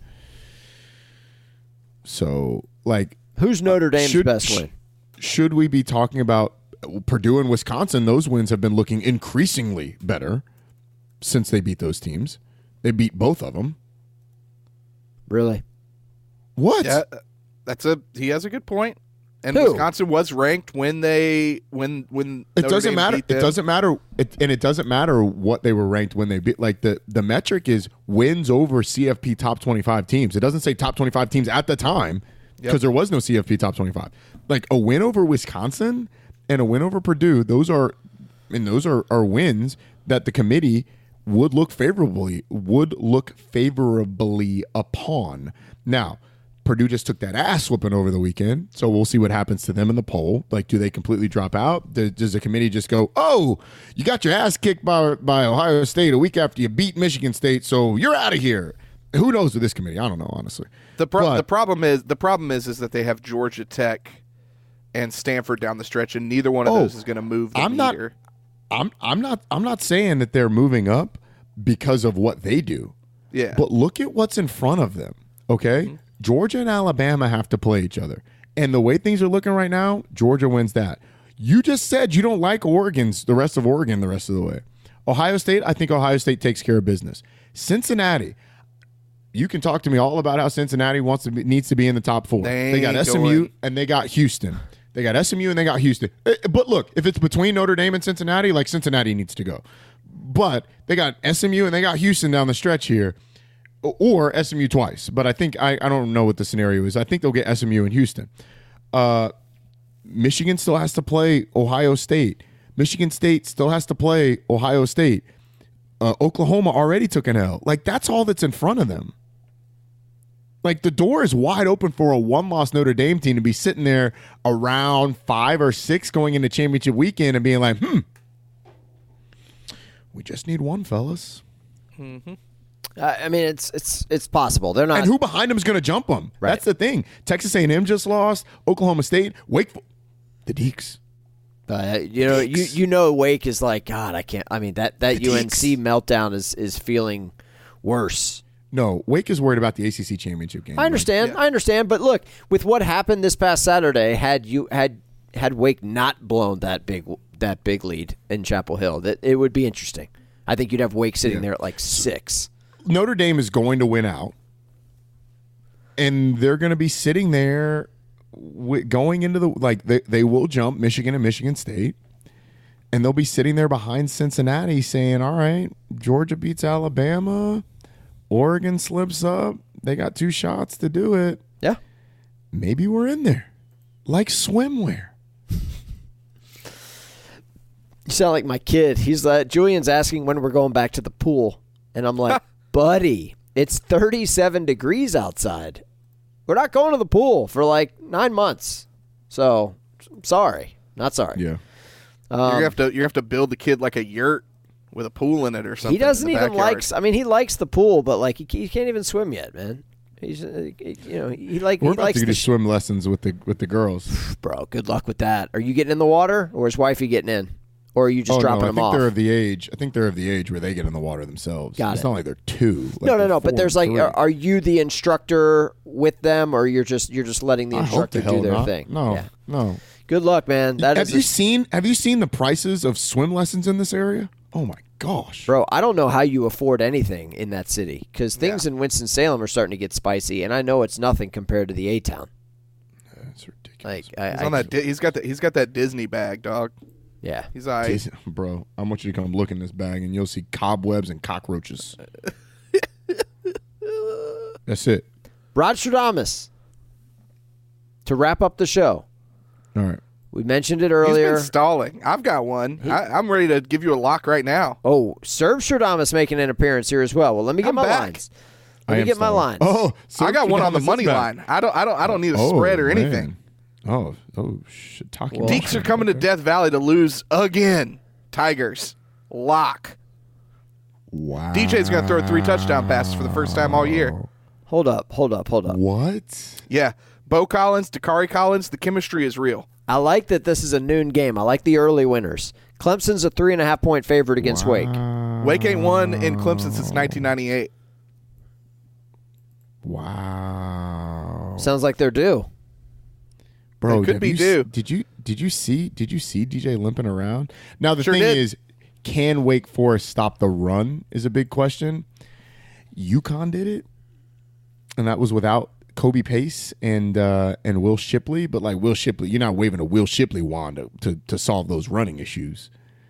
So, like, who's Notre Dame's should, best win? Should we be talking about Purdue and Wisconsin? Those wins have been looking increasingly better since they beat those teams. They beat both of them. Really? What? Yeah, that's a he has a good point. And Who? Wisconsin was ranked when they when when it Notre doesn't Dame matter. beat It them. doesn't matter. It, and it doesn't matter what they were ranked when they beat. Like the the metric is wins over C F P top twenty-five teams. It doesn't say top twenty-five teams at the time because yep. there was no C F P top twenty-five. Like a win over Wisconsin and a win over Purdue. Those are and those are, are wins that the committee would look favorably would look favorably upon. Now, Purdue just took that ass whooping over the weekend, so we'll see what happens to them in the poll. Like, do they completely drop out? Does the committee just go, oh, you got your ass kicked by, by Ohio State a week after you beat Michigan State, so you're out of here? Who knows with this committee? I don't know, honestly. The pro- but, the problem is the problem is is that they have Georgia Tech and Stanford down the stretch, and neither one of oh, those is going to move the I'm meter. Not, I'm I'm not I'm not saying that they're moving up because of what they do. Yeah. But look at what's in front of them. Okay? Mm-hmm. Georgia and Alabama have to play each other. And the way things are looking right now, Georgia wins that. You just said you don't like Oregon's, the rest of Oregon the rest of the way. Ohio State, I think Ohio State takes care of business. Cincinnati, you can talk to me all about how Cincinnati wants to be, needs to be in the top four. They, they got S M U and they got Houston. They got S M U and they got Houston. But look, if it's between Notre Dame and Cincinnati, like Cincinnati needs to go. But they got S M U and they got Houston down the stretch here, or S M U twice. But I think I, I don't know what the scenario is. I think they'll get S M U and Houston. Uh, Michigan still has to play Ohio State. Michigan State still has to play Ohio State. Uh, Oklahoma already took an L. Like, that's all that's in front of them. Like, the door is wide open for a one-loss Notre Dame team to be sitting there around five or six going into championship weekend and being like, hmm, we just need one, fellas. Mm-hmm. Uh, I mean, it's it's it's possible. They're not. And who behind them is going to jump them? Right. That's the thing. Texas A and M just lost. Oklahoma State, Wake, the Deeks. Uh, you know, you you know, Wake is like, God, I can't. I mean, that that The U N C Deeks. meltdown is is feeling worse. No, Wake is worried about the A C C championship game. I understand. Yeah. I understand. But look, with what happened this past Saturday, had you had had Wake not blown that big that big lead in Chapel Hill, that it would be interesting. I think you'd have Wake sitting Yeah. there at like six. Notre Dame is going to win out, and they're going to be sitting there wi- going into the like they they will jump Michigan and Michigan State, and they'll be sitting there behind Cincinnati saying, "All right, Georgia beats Alabama, Oregon slips up. They got two shots to do it. Yeah, maybe we're in there, like swimwear." You sound like my kid. He's uh, Julian's asking when we're going back to the pool, and I'm like, buddy, it's thirty-seven degrees outside. We're not going to the pool for like nine months. So, I'm sorry, not sorry. Yeah, you're gonna have to you're gonna have to build the kid like a yurt with a pool in it or something. He doesn't in the even backyard. like. I mean, he likes the pool, but like he, he can't even swim yet, man. He's uh, you know he like we're he about likes to the do swim lessons with the with the girls. Bro, good luck with that. Are you getting in the water, or is wifey getting in? Or are you just oh, dropping no, I them think off? they're of the age. I think they're of the age where they get in the water themselves. Got it's it. not like they're two. Like no, no, they're no. But four there's and like, three. are, are you the instructor with them, or you're just you're just letting the I hope instructor the hell do their not. thing? No, Yeah. no. Good luck, man. That have is you a- seen Have you seen the prices of swim lessons in this area? Oh my gosh, bro. I don't know how you afford anything in that city because things in Winston Salem are starting to get spicy, and I know it's nothing compared to the A Town. That's ridiculous. Like I, He's I on that. Di- he's got that. He's got that Disney bag, dog. yeah. He's all right. Jason, bro, I want you to come look in this bag, and you'll see cobwebs and cockroaches. That's it. Rod Stradamus. To wrap up the show, All right. we mentioned it He's earlier. been stalling. I've got one. I, I'm ready to give you a lock right now. Oh, Serve Stradamus making an appearance here as well. Well, let me get I'm my back. lines. I Let me am get my stalling. lines. Oh, I got one on the Sergio money Back. line. I don't. I don't. I don't need a Oh, spread or man. anything. Oh, oh, shit. Talking. Well- Deeks are coming to Death Valley to lose again. Tigers lock. Wow. D J's going to throw three touchdown passes for the first time all year. Hold up, hold up, hold up. What? Yeah, Bo Collins, Dakari Collins. The chemistry is real. I like that this is a noon game. I like the early winners. Clemson's a three and a half point favorite against Wake. Wake ain't won in Clemson since nineteen ninety-eight. Wow. Sounds like they're due. Bro, It could have be you, due. s- Did you did you see did you see D J limping around? Now the Sure thing did. is, can Wake Forest stop the run? Is a big question. UConn did it, and that was without Kobe Pace and uh, and Will Shipley. But like Will Shipley, you're not waving a Will Shipley wand to to, to solve those running issues.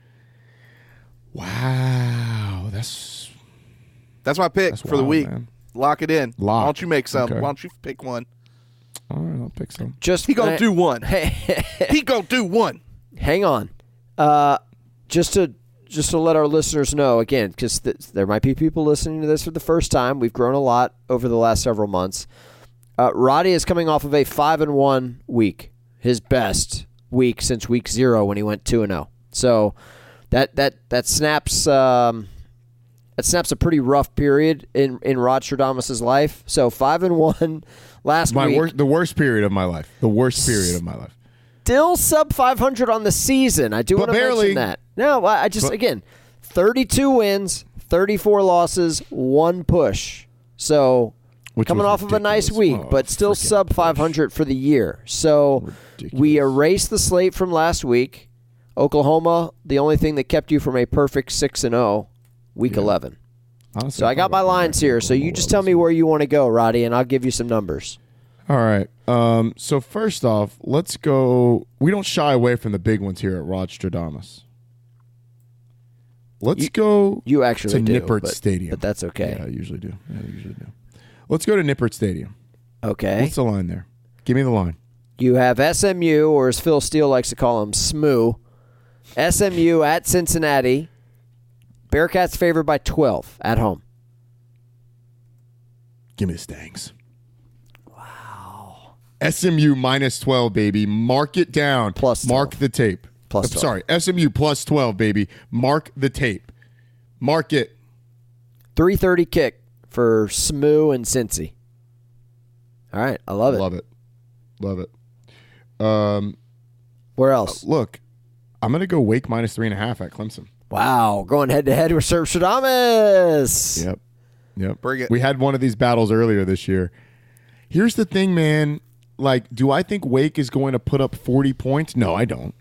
Wow, that's That's my pick That's for the wild, week. man. Lock it in. Lock. Why don't you make some? Okay. Why don't you pick one? all right. I'll pick some. Just He gonna do one. He gonna do one. Hang on. Uh, just to just to let our listeners know again, because th- there might be people listening to this for the first time. We've grown a lot over the last several months. Uh, Roddy is coming off of a five and one week, his best week since week zero when he went two and zero. So that that that snaps um, that snaps a pretty rough period in in Rod Stradamus's life. So five and one last My week. worst, the worst period of my life. The worst period of my life. Still sub five hundred on the season. I do But want to barely. mention that. No, I I just, But- again, thirty-two wins, thirty-four losses, one push. So Which coming was off of a nice ridiculous. week, Oh, but still freaking sub push. five hundred for the year. So we erased the slate from last week. Oklahoma, the only thing that kept you from a perfect six and oh, week eleven. Honestly, So I got my thought about lines going here. back to So you Oklahoma just tell me where you want to go, Roddy, and I'll give you some numbers. All right. Um, so first off, let's go. We don't shy away from the big ones here at Rod Stradamus. Let's You- go You actually to do, Nippert but, Stadium. but that's okay. Yeah, I usually do. Yeah, I usually do. Let's go to Nippert Stadium. Okay. What's the line there? Give me the line. You have S M U, or as Phil Steele likes to call them, S M U. S M U at Cincinnati. Bearcats favored by twelve at home. Give me the Stangs. Wow. S M U minus twelve, baby. Mark it down. Plus twelve. Mark the tape. Plus I'm twelve. sorry, S M U plus twelve, baby. Mark the tape. Mark it. three thirty kick for S M U and Cincy. All right, I love it. Love it. Love it. Um, Where else? look, I'm going to go Wake minus three and a half at Clemson. Wow, going head-to-head with Serb Stradamus. Yep. Yep. Bring it. We had one of these battles earlier this year. Here's the thing, man. Like, do I think Wake is going to put up forty points? No, I don't.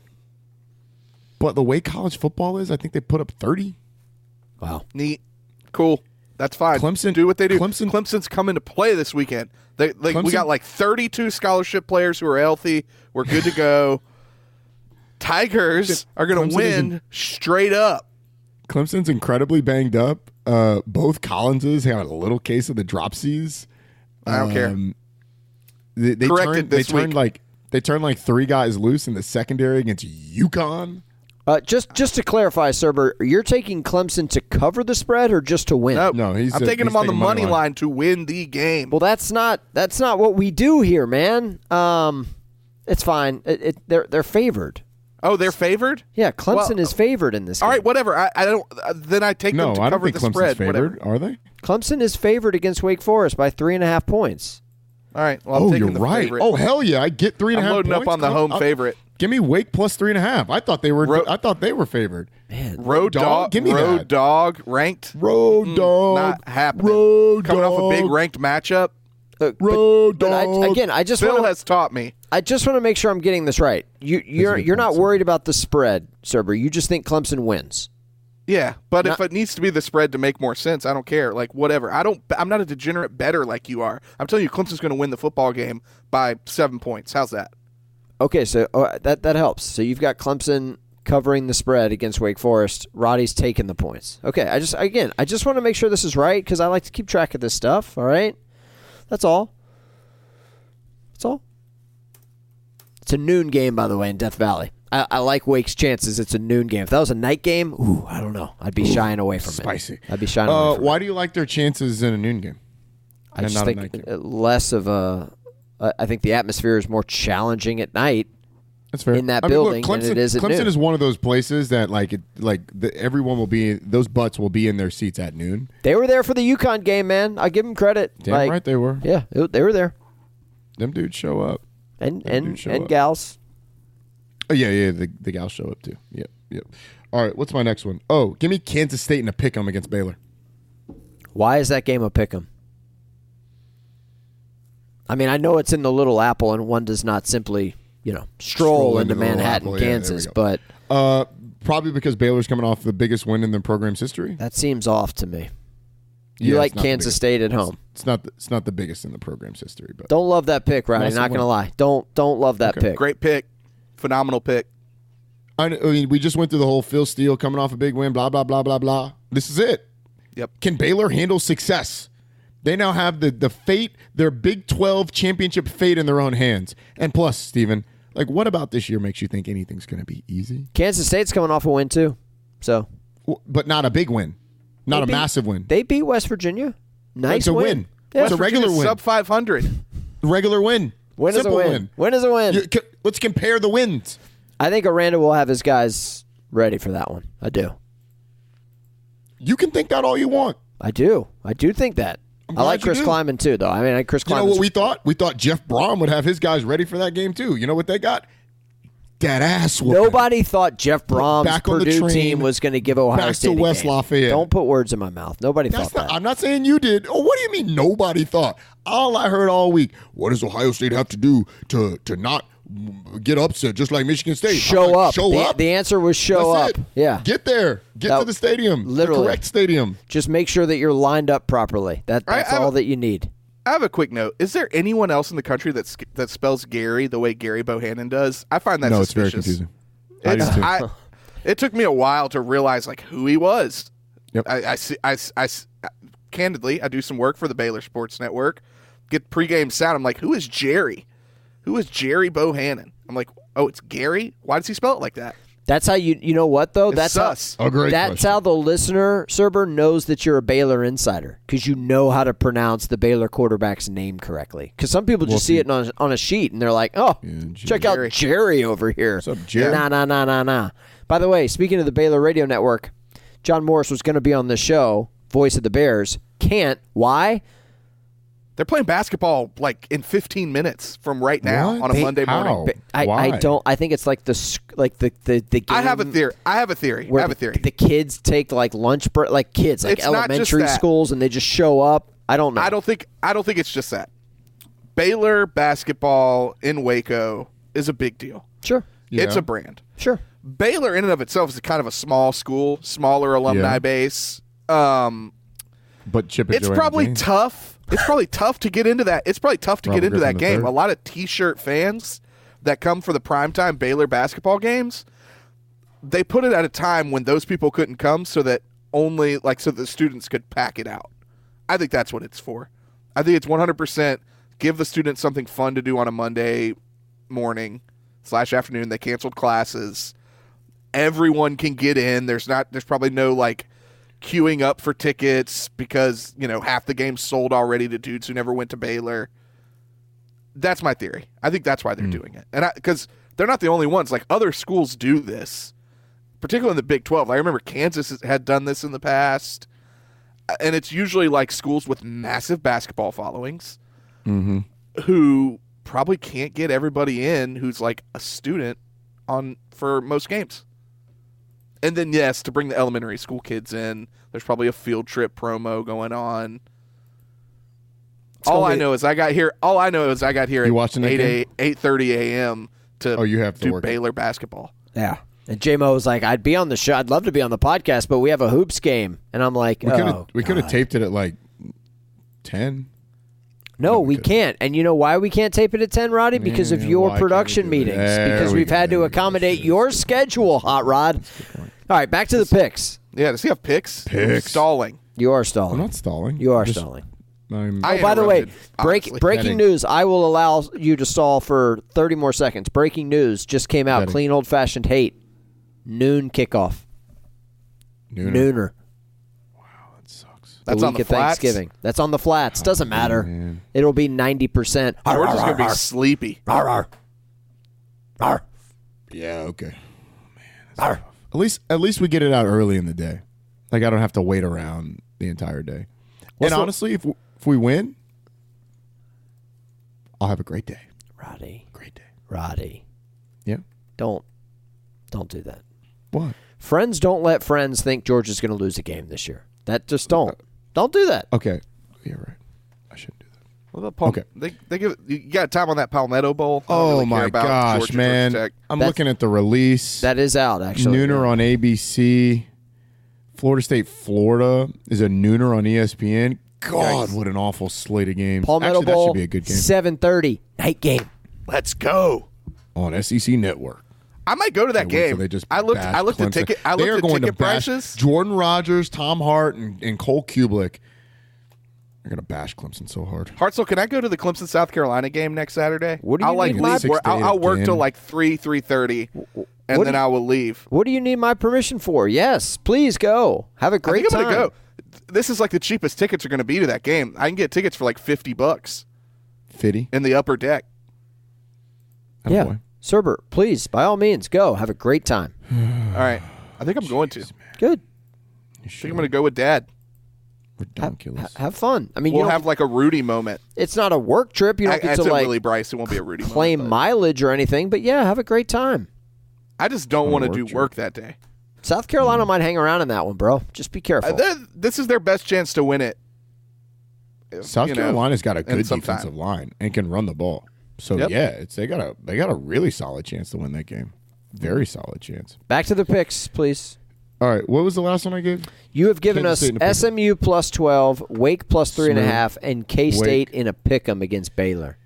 But the way college football is, I think they put up thirty. Wow. Neat. Cool. That's fine. Clemson- do what they do. Clemson- Clemson's coming to play this weekend. They, they, we Clemson- got like thirty-two scholarship players who are healthy. We're good to go. Tigers are going to Clemson win isn't- straight up. Clemson's incredibly banged up. Uh, both Collinses have a little case of the dropsies. I don't care. Um, They, they Corrected turned, this they turned week. like they turned like three guys loose in the secondary against UConn. Uh, just just to clarify, Serber, you're taking Clemson to cover the spread or just to win? Nope. No, he's I'm uh, taking he's them on the taking money money line. line. to win the game. Well, that's not that's not what we do here, man. Um, it's fine. It, it, they're they're favored. Oh, they're favored? Yeah, Clemson Well, is favored in this. All game. right, whatever. I, I don't. Uh, then I take No, them to I don't cover think the Clemson's spread. favored. Whatever. Are they? Clemson is favored against Wake Forest by three and a half points. All right. Well, I'm Oh, taking you're the right. favorite. Oh, hell yeah! I get three and a I'm half. loading up points. on the Come home I'll- favorite. Give me Wake plus three and a half. I thought they were. Ro- I thought they were favored. Man, Road Dog? dog. Give me Road that. dog ranked. Road Mm, dog. Not happening. Road Coming dog. off a big ranked matchup. Look, but- Road but I, dog. again, I just Phil want to has taught me. I just want to make sure I'm getting this right. You you're a good you're not point, sir. worried about the spread, Serber. You just think Clemson wins. Yeah, but Not- if it needs to be the spread to make more sense, I don't care. Like whatever. I don't. I'm not a degenerate bettor like you are. I'm telling you, Clemson's going to win the football game by seven points. How's that? Okay, so uh, that that helps. So you've got Clemson covering the spread against Wake Forest. Roddy's taking the points. Okay, I just again, I just want to make sure this is right because I like to keep track of this stuff. All right, that's all. That's all. It's a noon game, by the way, in Death Valley. I, I like Wake's chances. It's a noon game. If that was a night game, ooh, I don't know. I'd be shying away from Spicy. it. I'd be shying Uh, away from why it. do you like their chances in a noon game? I and just not a think night game? uh, less of a. Uh, I think the atmosphere is more challenging at night. That's fair. in that I mean, building look, than Clemson, it is at Clemson noon. is one of those places that like it, like the, everyone will be. Those butts will be in their seats at noon. They were there for the UConn game, man. I give them credit. Damn Like, right they were. Yeah, it- they were there, Them dudes show up. and Them and dudes show and up. gals. Oh yeah, yeah. The the gals show up too. Yep, yep. All right, what's my next one? Oh, give me Kansas State in a pick 'em against Baylor. Why is that game a pick 'em? I mean, I know it's in the Little Apple, and one does not simply, you know, stroll, Stroll into, into the Little Manhattan, Apple. Yeah, there we Kansas, go. but Uh, probably because Baylor's coming off the biggest win in their program's history. that seems off to me. You Yeah, like it's not the Kansas biggest. State at home. It's not. The, it's not the biggest in the program's history, but Don't love that pick, Rodney. Massive Not going to win. lie. Don't don't love that Okay. pick. Great pick. Phenomenal pick. I, I mean, we just went through the whole Phil Steele coming off a big win. Blah blah blah blah blah. This is it. Yep. Can Baylor handle success? They now have the the fate, their Big twelve championship fate in their own hands. And plus, Steven, like, what about this year makes you think anything's going to be easy? Kansas State's coming off a win too, so W- But not a big win, not They a beat- massive win. they beat West Virginia. Nice It's a win. win. Yeah. It's a regular Virginia's win. Sub five hundred. Regular win. Win is a Simple win. Win is a win. You- c- let's compare the wins. I think Aranda will have his guys ready for that one. I do. You can think that all you want. I do. I do think that. I'm I like glad you Chris do. Kleiman too, though. I mean, Chris You know Kleiman. what we thought? We thought Jeff Brom would have his guys ready for that game too. You know what they got? That ass whooping. Nobody thought Jeff Brom's Back on the Purdue train, team was going to give Ohio back to State a West game. Lafayette. Don't put words in my mouth. Nobody That's thought not, that. I'm not saying you did. Oh, what do you mean nobody thought? All I heard all week, what does Ohio State have to do to to not get upset just like Michigan State? Show I'm like, up. Show the, up. the answer was show That's up. it. Yeah. Get there. Get That- to the stadium. literally. The correct stadium. Just make sure that you're lined up properly. That I- that's I- all that you need. I have a quick note. Is there anyone else in the country that sk- that spells Gary the way Gary Bohannon does? I find that No, it's very suspicious. confusing. I do It's- too. I, It took me a while to realize like who he was. Yep. I, I, see, I, I, candidly, I do some work for the Baylor Sports Network. Get pregame sound. I'm like, who is Jerry? Who is Jerry Bohannon? I'm like, oh, it's Gary? Why does he spell it like that? That's how you, you know what, though? It's that's sus. How, oh, great that's question. how the listener, Serber, knows that you're a Baylor insider because you know how to pronounce the Baylor quarterback's name correctly. Because some people just Well, see you, it on, on a sheet, and they're like, oh, yeah, check out Jerry over here. What's up, Jerry? Nah, nah, nah, nah, nah. By the way, speaking of the Baylor Radio Network, John Morris was going to be on the show, voice of the Bears. Can't. Why? They're playing basketball like in fifteen minutes from right now What? on a They- Monday how? morning. I, Why? I don't. I think it's like the sc- like the the, the game. I have a theory. I have a theory. I Where have a theory. The, the kids take like lunch break, like kids, like It's not just elementary that. schools, and they just show up. I don't know. I don't think I don't think it's just that. Baylor basketball in Waco is a big deal. Sure. Yeah. It's a brand. Sure. Baylor in and of itself is kind of a small school, smaller alumni Yeah. base. Um, But Chip and it's Joanna probably Gaines. tough. It's probably tough to get into that. It's probably tough to Robert get into Griffin that game. the third. A lot of T-shirt fans that come for the primetime Baylor basketball games, they put it at a time when those people couldn't come, so that only like so the students could pack it out. I think that's what it's for. I think it's one hundred percent give the students something fun to do on a Monday morning slash afternoon. They canceled classes. Everyone can get in. There's not. There's probably no like queuing up for tickets because you know half the game's sold already to dudes who never went to Baylor. That's my theory. I think that's why they're Mm. doing it, and because they're not the only ones. Like other schools do this, particularly in the Big twelve. I remember Kansas had done this in the past, and it's usually like schools with massive basketball followings Mm-hmm. who probably can't get everybody in who's like a student on for most games. And then, yes, to bring the elementary school kids in, there's probably a field trip promo going on. All I know is I got here. All I know is I got here You at watching that eight game? eight thirty a.m. to Oh, you have to do work. Baylor basketball. Yeah. And J-Mo was like, I'd be on the show. I'd love to be on the podcast, but we have a hoops game. And I'm like, We could have oh, we could have God. taped it at like ten. No, No, we we couldn't. can't. And you know why we can't tape it at ten, Roddy? Because of Yeah, your why can't we production do that? meetings. There Because we we've go. had There to we go. accommodate Shit. your schedule, Hot Rod. All right, back to the picks. Yeah, does he have picks? Picks. Stalling. You are I'm stalling. not stalling. You are Just- stalling. I'm, I Oh, by the way, interrupted, break, honestly. breaking Heading. news. I will allow you to stall for thirty more seconds. Breaking news just came out. Heading. Clean old-fashioned hate. Noon kickoff. Nooner. Nooner. That sucks. That's the on week the of flats? Thanksgiving. That's on the flats. Doesn't matter. man. It'll be ninety percent. We're just going to be sleepy. Rar, rar. Rar. Yeah. Okay. At least at least we get it out early in the day. Like I don't have to wait around the entire day. What's and the- honestly, if if we win, I'll have a great day. Roddy. Great day. Roddy. Yeah. Don't. Don't do that. What? Friends don't let friends think Georgia's going to lose a game this year. That just don't. Don't do that. Okay. Yeah. Right. I shouldn't do that. What about Palm- Okay. They, they give you got time on that Palmetto Bowl. I don't Oh really care my about gosh, Georgia, man! Georgia Tech. I'm That's- looking at the release. That is out, actually. Nooner on A B C. Florida State, Florida is a nooner on E S P N. God, Yikes. what an awful slate of games. Palmetto Actually, Bowl, that should be a good game seven thirty, night game. Let's go. on S E C Network. I might go to that Can't wait till game. They just I looked. bash I looked at Clemson. ticket. I They looked are at going ticket to bash prices. Jordan Rogers, Tom Hart, and, and Cole Kublik. They're gonna bash Clemson so hard. Hartzell, can I go to the Clemson South Carolina game next Saturday? What do you I'll like need my- leave. Six Wor- to I'll, eight I'll work again. till like three, three thirty, and what then do- I will leave. What do you need my permission for? Yes, please go. Have a I great think I'm time. gonna go. This is like the cheapest tickets are going to be to that game. I can get tickets for like fifty bucks Fitty. in the upper deck. Yeah. Attaboy. Serber, please, by all means, go. Have a great time. All right, I think I'm going to. I Good. think I'm going to go with Dad. Have, Ridiculous. ha- have fun. I mean, We'll you don't- have like a Rudy moment. it's not a work trip. You don't I, get I to said like Willie Bryce. It won't be a Rudy claim moment. but mileage or anything, but yeah, have a great time. I just don't On a want to work do trip. work that day. South Carolina might hang around in that one, bro. Just be careful. Uh, they're- this is their best chance to win it. South You know, Carolina's got a in good some time. defensive line and can run the ball. So Yep. yeah, it's they got a they got a really solid chance to win that game. Very solid chance. Back to the picks, please. All right, what was the last one I gave? You have given Kansas us State in a pick 'em. S M U plus twelve, Wake plus three and a Smooth. half, and K State Wake. in a pick 'em against Baylor.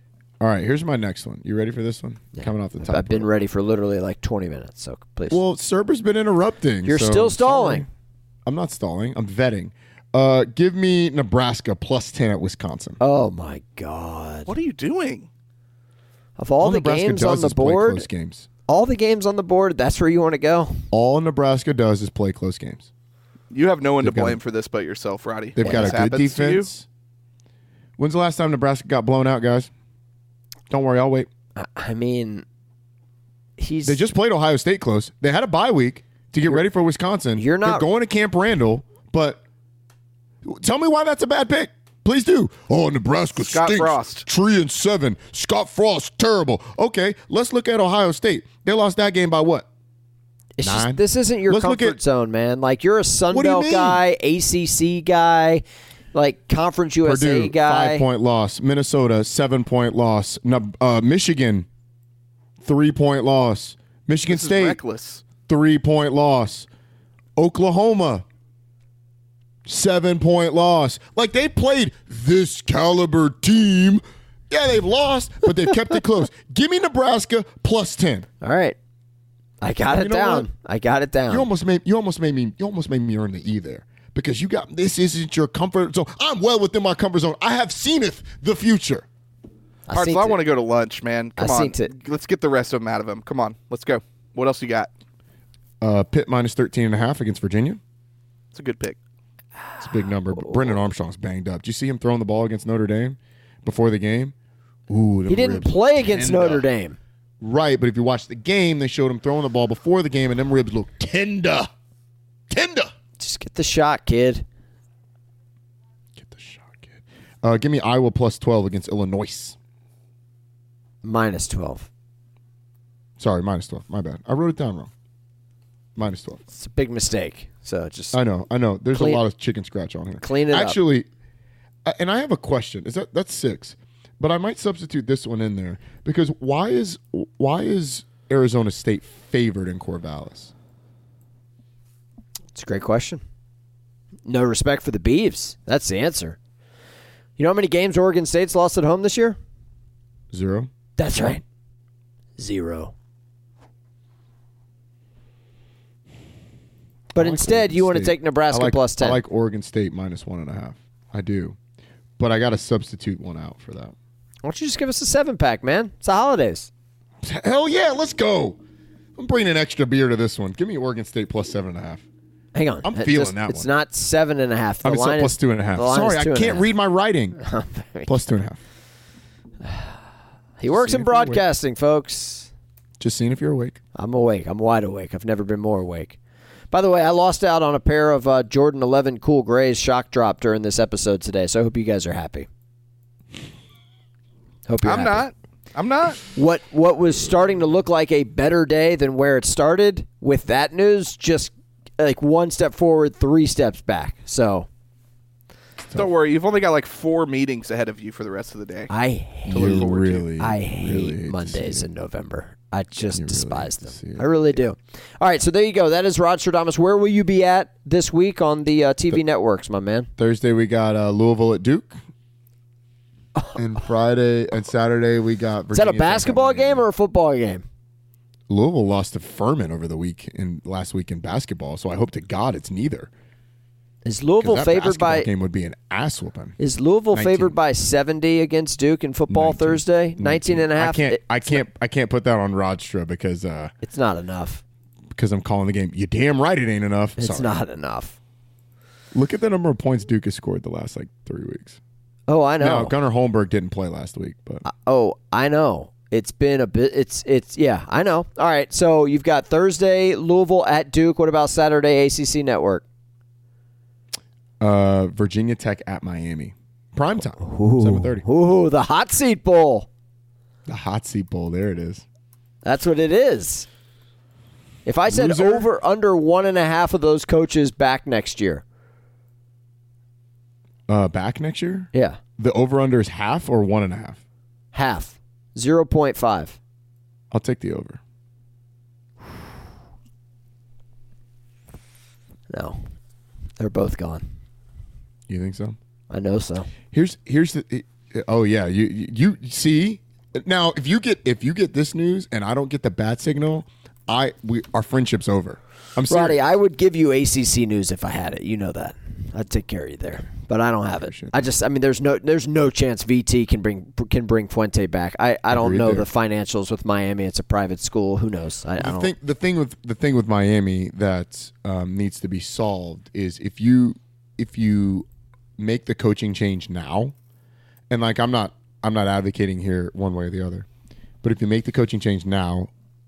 All right, here's my next one. You ready for this one? Yeah. Coming off the top. I've been ready for literally like twenty minutes, so please. Well, Serber's been interrupting. You're so still stalling. Sorry. I'm not stalling. I'm vetting. Uh, give me Nebraska plus ten at Wisconsin. Oh, my God. What are you doing? Of all, all the Nebraska games does on the is play board, close games. all the games on the board, that's where you want to go? All Nebraska does is play close games. You have no one They've to blame got, for this but yourself, Roddy. They've When got this a good happens to you- defense. When's the last time Nebraska got blown out, guys? Don't worry, I'll wait. I mean, he's. They just played Ohio State close. They had a bye week to get ready for Wisconsin. You're not They're going to Camp Randall, but tell me why that's a bad pick. Please do. Oh, Nebraska Scott stinks. Frost. Three and seven. Scott Frost, terrible. Okay, let's look at Ohio State. They lost that game by what? It's Nine. just, this isn't your Let's look comfort at- zone, man. Like, you're a Sun What do you Belt mean? guy, A C C guy, like Conference U S A Purdue, guy. five-point loss. Minnesota, seven-point loss. Neb- Uh, Michigan, three-point loss. Michigan This is State, reckless. three-point loss. Oklahoma, seven-point loss. Like, they played this caliber team. Yeah, they've lost, but they've kept it close. Give me Nebraska plus ten. All right. I got You it know down. what? I got it down. You almost made you almost made me you almost made me earn the E there. Because you got this isn't your comfort zone. I'm well within my comfort zone. I have seeneth the future. I Hartzell, seen I it. want to go to lunch, man. Come I on. seen it. Let's get the rest of them out of him. Come on. Let's go. What else you got? Uh, Pitt minus thirteen and a half against Virginia. It's a good pick. It's a big number. But Brendan Armstrong's banged up. Did you see him throwing the ball against Notre Dame before the game? Ooh, them He didn't ribs play look against tender. Notre Dame. Right, but if you watch the game, they showed him throwing the ball before the game, and them ribs look tender. Tender. Just get the shot, kid. Get the shot, kid. Uh, give me Iowa plus twelve against Illinois. Minus twelve. Sorry, minus twelve. My bad. I wrote it down wrong. Minus twelve. It's a big mistake. So just I know, I know. There's Clean- a lot of chicken scratch on here. Clean it up. Actually, uh, and I have a question. Is that that's six? But I might substitute this one in there because why is why is Arizona State favored in Corvallis? It's a great question. No respect for the Beavs. That's the answer. You know how many games Oregon State's lost at home this year? Zero. That's right. Zero. But I like instead, Oregon you want to State. take Nebraska I like, plus ten. I like Oregon State minus one and a half. I do, but I got to substitute one out for that. Why don't you just give us a seven pack, man? It's the holidays. Hell yeah, let's go. I'm bringing an extra beer to this one. Give me Oregon State plus seven and a half. Hang on. I'm It feeling just- that It's one. not seven and a half. The I mean, so line plus is, two and a half. the line Sorry, is I two and a can't half. read my writing. Plus two and a half. He works See in if you're awake. broadcasting, folks. Just seeing if you're awake. I'm awake. I'm wide awake. I've never been more awake. By the way, I lost out on a pair of uh, Jordan eleven Cool Grays shock drop during this episode today, so I hope you guys are happy. Hope you're I'm happy. not. I'm not. What what was starting to look like a better day than where it started with that news, just like one step forward, three steps back. So Don't worry. You've only got like four meetings ahead of you for the rest of the day. I hate, look forward to. really, I really hate hate to Mondays see in November. I just You really despise hate to see them. it. I really do. All right, so there you go. That is Rod Stradamus. Where will you be at this week on the uh, T V networks, my man? Thursday we got uh, Louisville at Duke, and Friday and Saturday we got. Virginia Is that a Tech at basketball Miami. game or a football game? Louisville lost to Furman over the week in last week in basketball, so I hope to God it's neither. Is 'Cause Louisville that favored basketball by game would be an ass whooping. Is Louisville nineteen. favored by seventy against Duke in football nineteen. Thursday? nineteen and a half. I can't. It- I can't. I can't put that on Rodstra because uh, it's not enough. because I'm calling the game. You damn right it ain't enough. It's Sorry. not enough. Look at the number of points Duke has scored the last like three weeks. Oh, I know. No, Gunnar Holmberg didn't play last week, but Oh, I know. It's been a bit. It's it's yeah. I know. All right. So you've got Thursday Louisville at Duke. What about Saturday A C C Network? uh, Virginia Tech at Miami, prime time, seven thirty. Ooh, the hot seat bowl. The hot seat bowl. There it is. That's what it is. If I said Loser. over under one and a half of those coaches back next year, Uh, back next year. yeah, The over under is half or one and a half. half, zero point five. I'll take the over. No, they're both gone. You think so? I know so. Here's here's the. Oh yeah, you you, you see Now, if you get if you get this news and I don't get the bat signal, I we our friendship's over. I'm serious. Roddy, I would give you A C C news if I had it. You know that. I'd take care of you there, but I don't have it. I just, I mean, there's no, there's no chance V T can bring can bring Fuente back. I, I don't know the financials with Miami. It's a private school. Who knows? I, I don't. Think, the thing with the thing with Miami that um, needs to be solved is if you if you make the coaching change now, and like I'm not I'm not advocating here one way or the other, but if you make the coaching change now,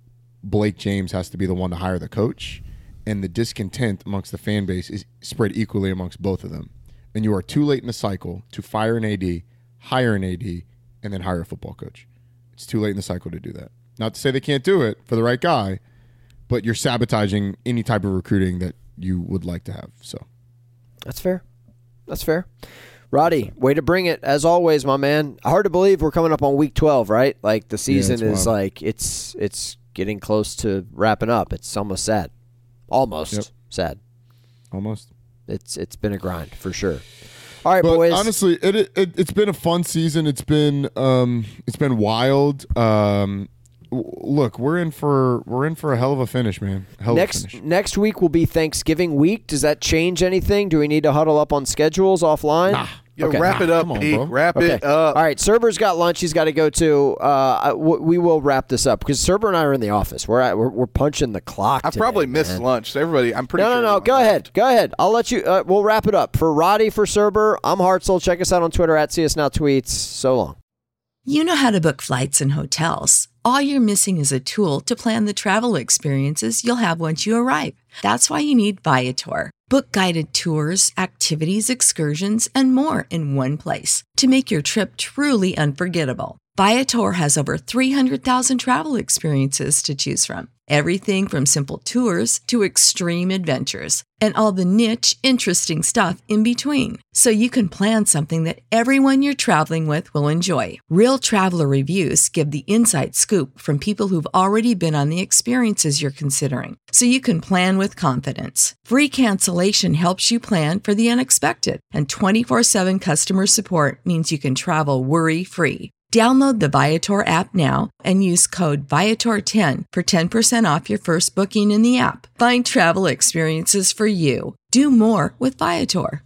Blake James has to be the one to hire the coach. And the discontent amongst the fan base is spread equally amongst both of them. And you are too late in the cycle to fire an A D, hire an A D, and then hire a football coach. It's too late in the cycle to do that. Not to say they can't do it for the right guy, but you're sabotaging any type of recruiting that you would like to have. So that's fair. That's fair. Roddy, way to bring it, as always, my man. Hard to believe we're coming up on week twelve, right? Like the season yeah, is wild. like, it's it's getting close to wrapping up. It's almost sad. Almost yep. sad. Almost. It's it's been a grind for sure. All right, but boys. Honestly, it, it it's been a fun season. It's been um it's been wild. Um, look, we're in for we're in for a hell of a finish, man. Hell next of a finish. Next week will be Thanksgiving week. Does that change anything? Do we need to huddle up on schedules offline? Nah. Yo, okay. wrap it up, on, Pete. Wrap okay. it up. All right, Serber's got lunch. He's got to go to. Uh, we will wrap this up because Serber and I are in the office. We're at, we're, we're punching the clock. I today, probably missed man. lunch. So everybody, I'm pretty no, sure. No, no, no. Go ahead. Go ahead. I'll let you. Uh, we'll wrap it up. For Roddy, for Serber, I'm Hartzell. Check us out on Twitter at C S Now Tweets. So long. You know how to book flights and hotels. All you're missing is a tool to plan the travel experiences you'll have once you arrive. That's why you need Viator. Book guided tours, activities, excursions, and more in one place to make your trip truly unforgettable. Viator has over three hundred thousand travel experiences to choose from. Everything from simple tours to extreme adventures and all the niche, interesting stuff in between. So you can plan something that everyone you're traveling with will enjoy. Real traveler reviews give the inside scoop from people who've already been on the experiences you're considering. So you can plan with confidence. Free cancellation helps you plan for the unexpected. And twenty-four seven customer support means you can travel worry-free. Download the Viator app now and use code Viator ten for ten percent off your first booking in the app. Find travel experiences for you. Do more with Viator.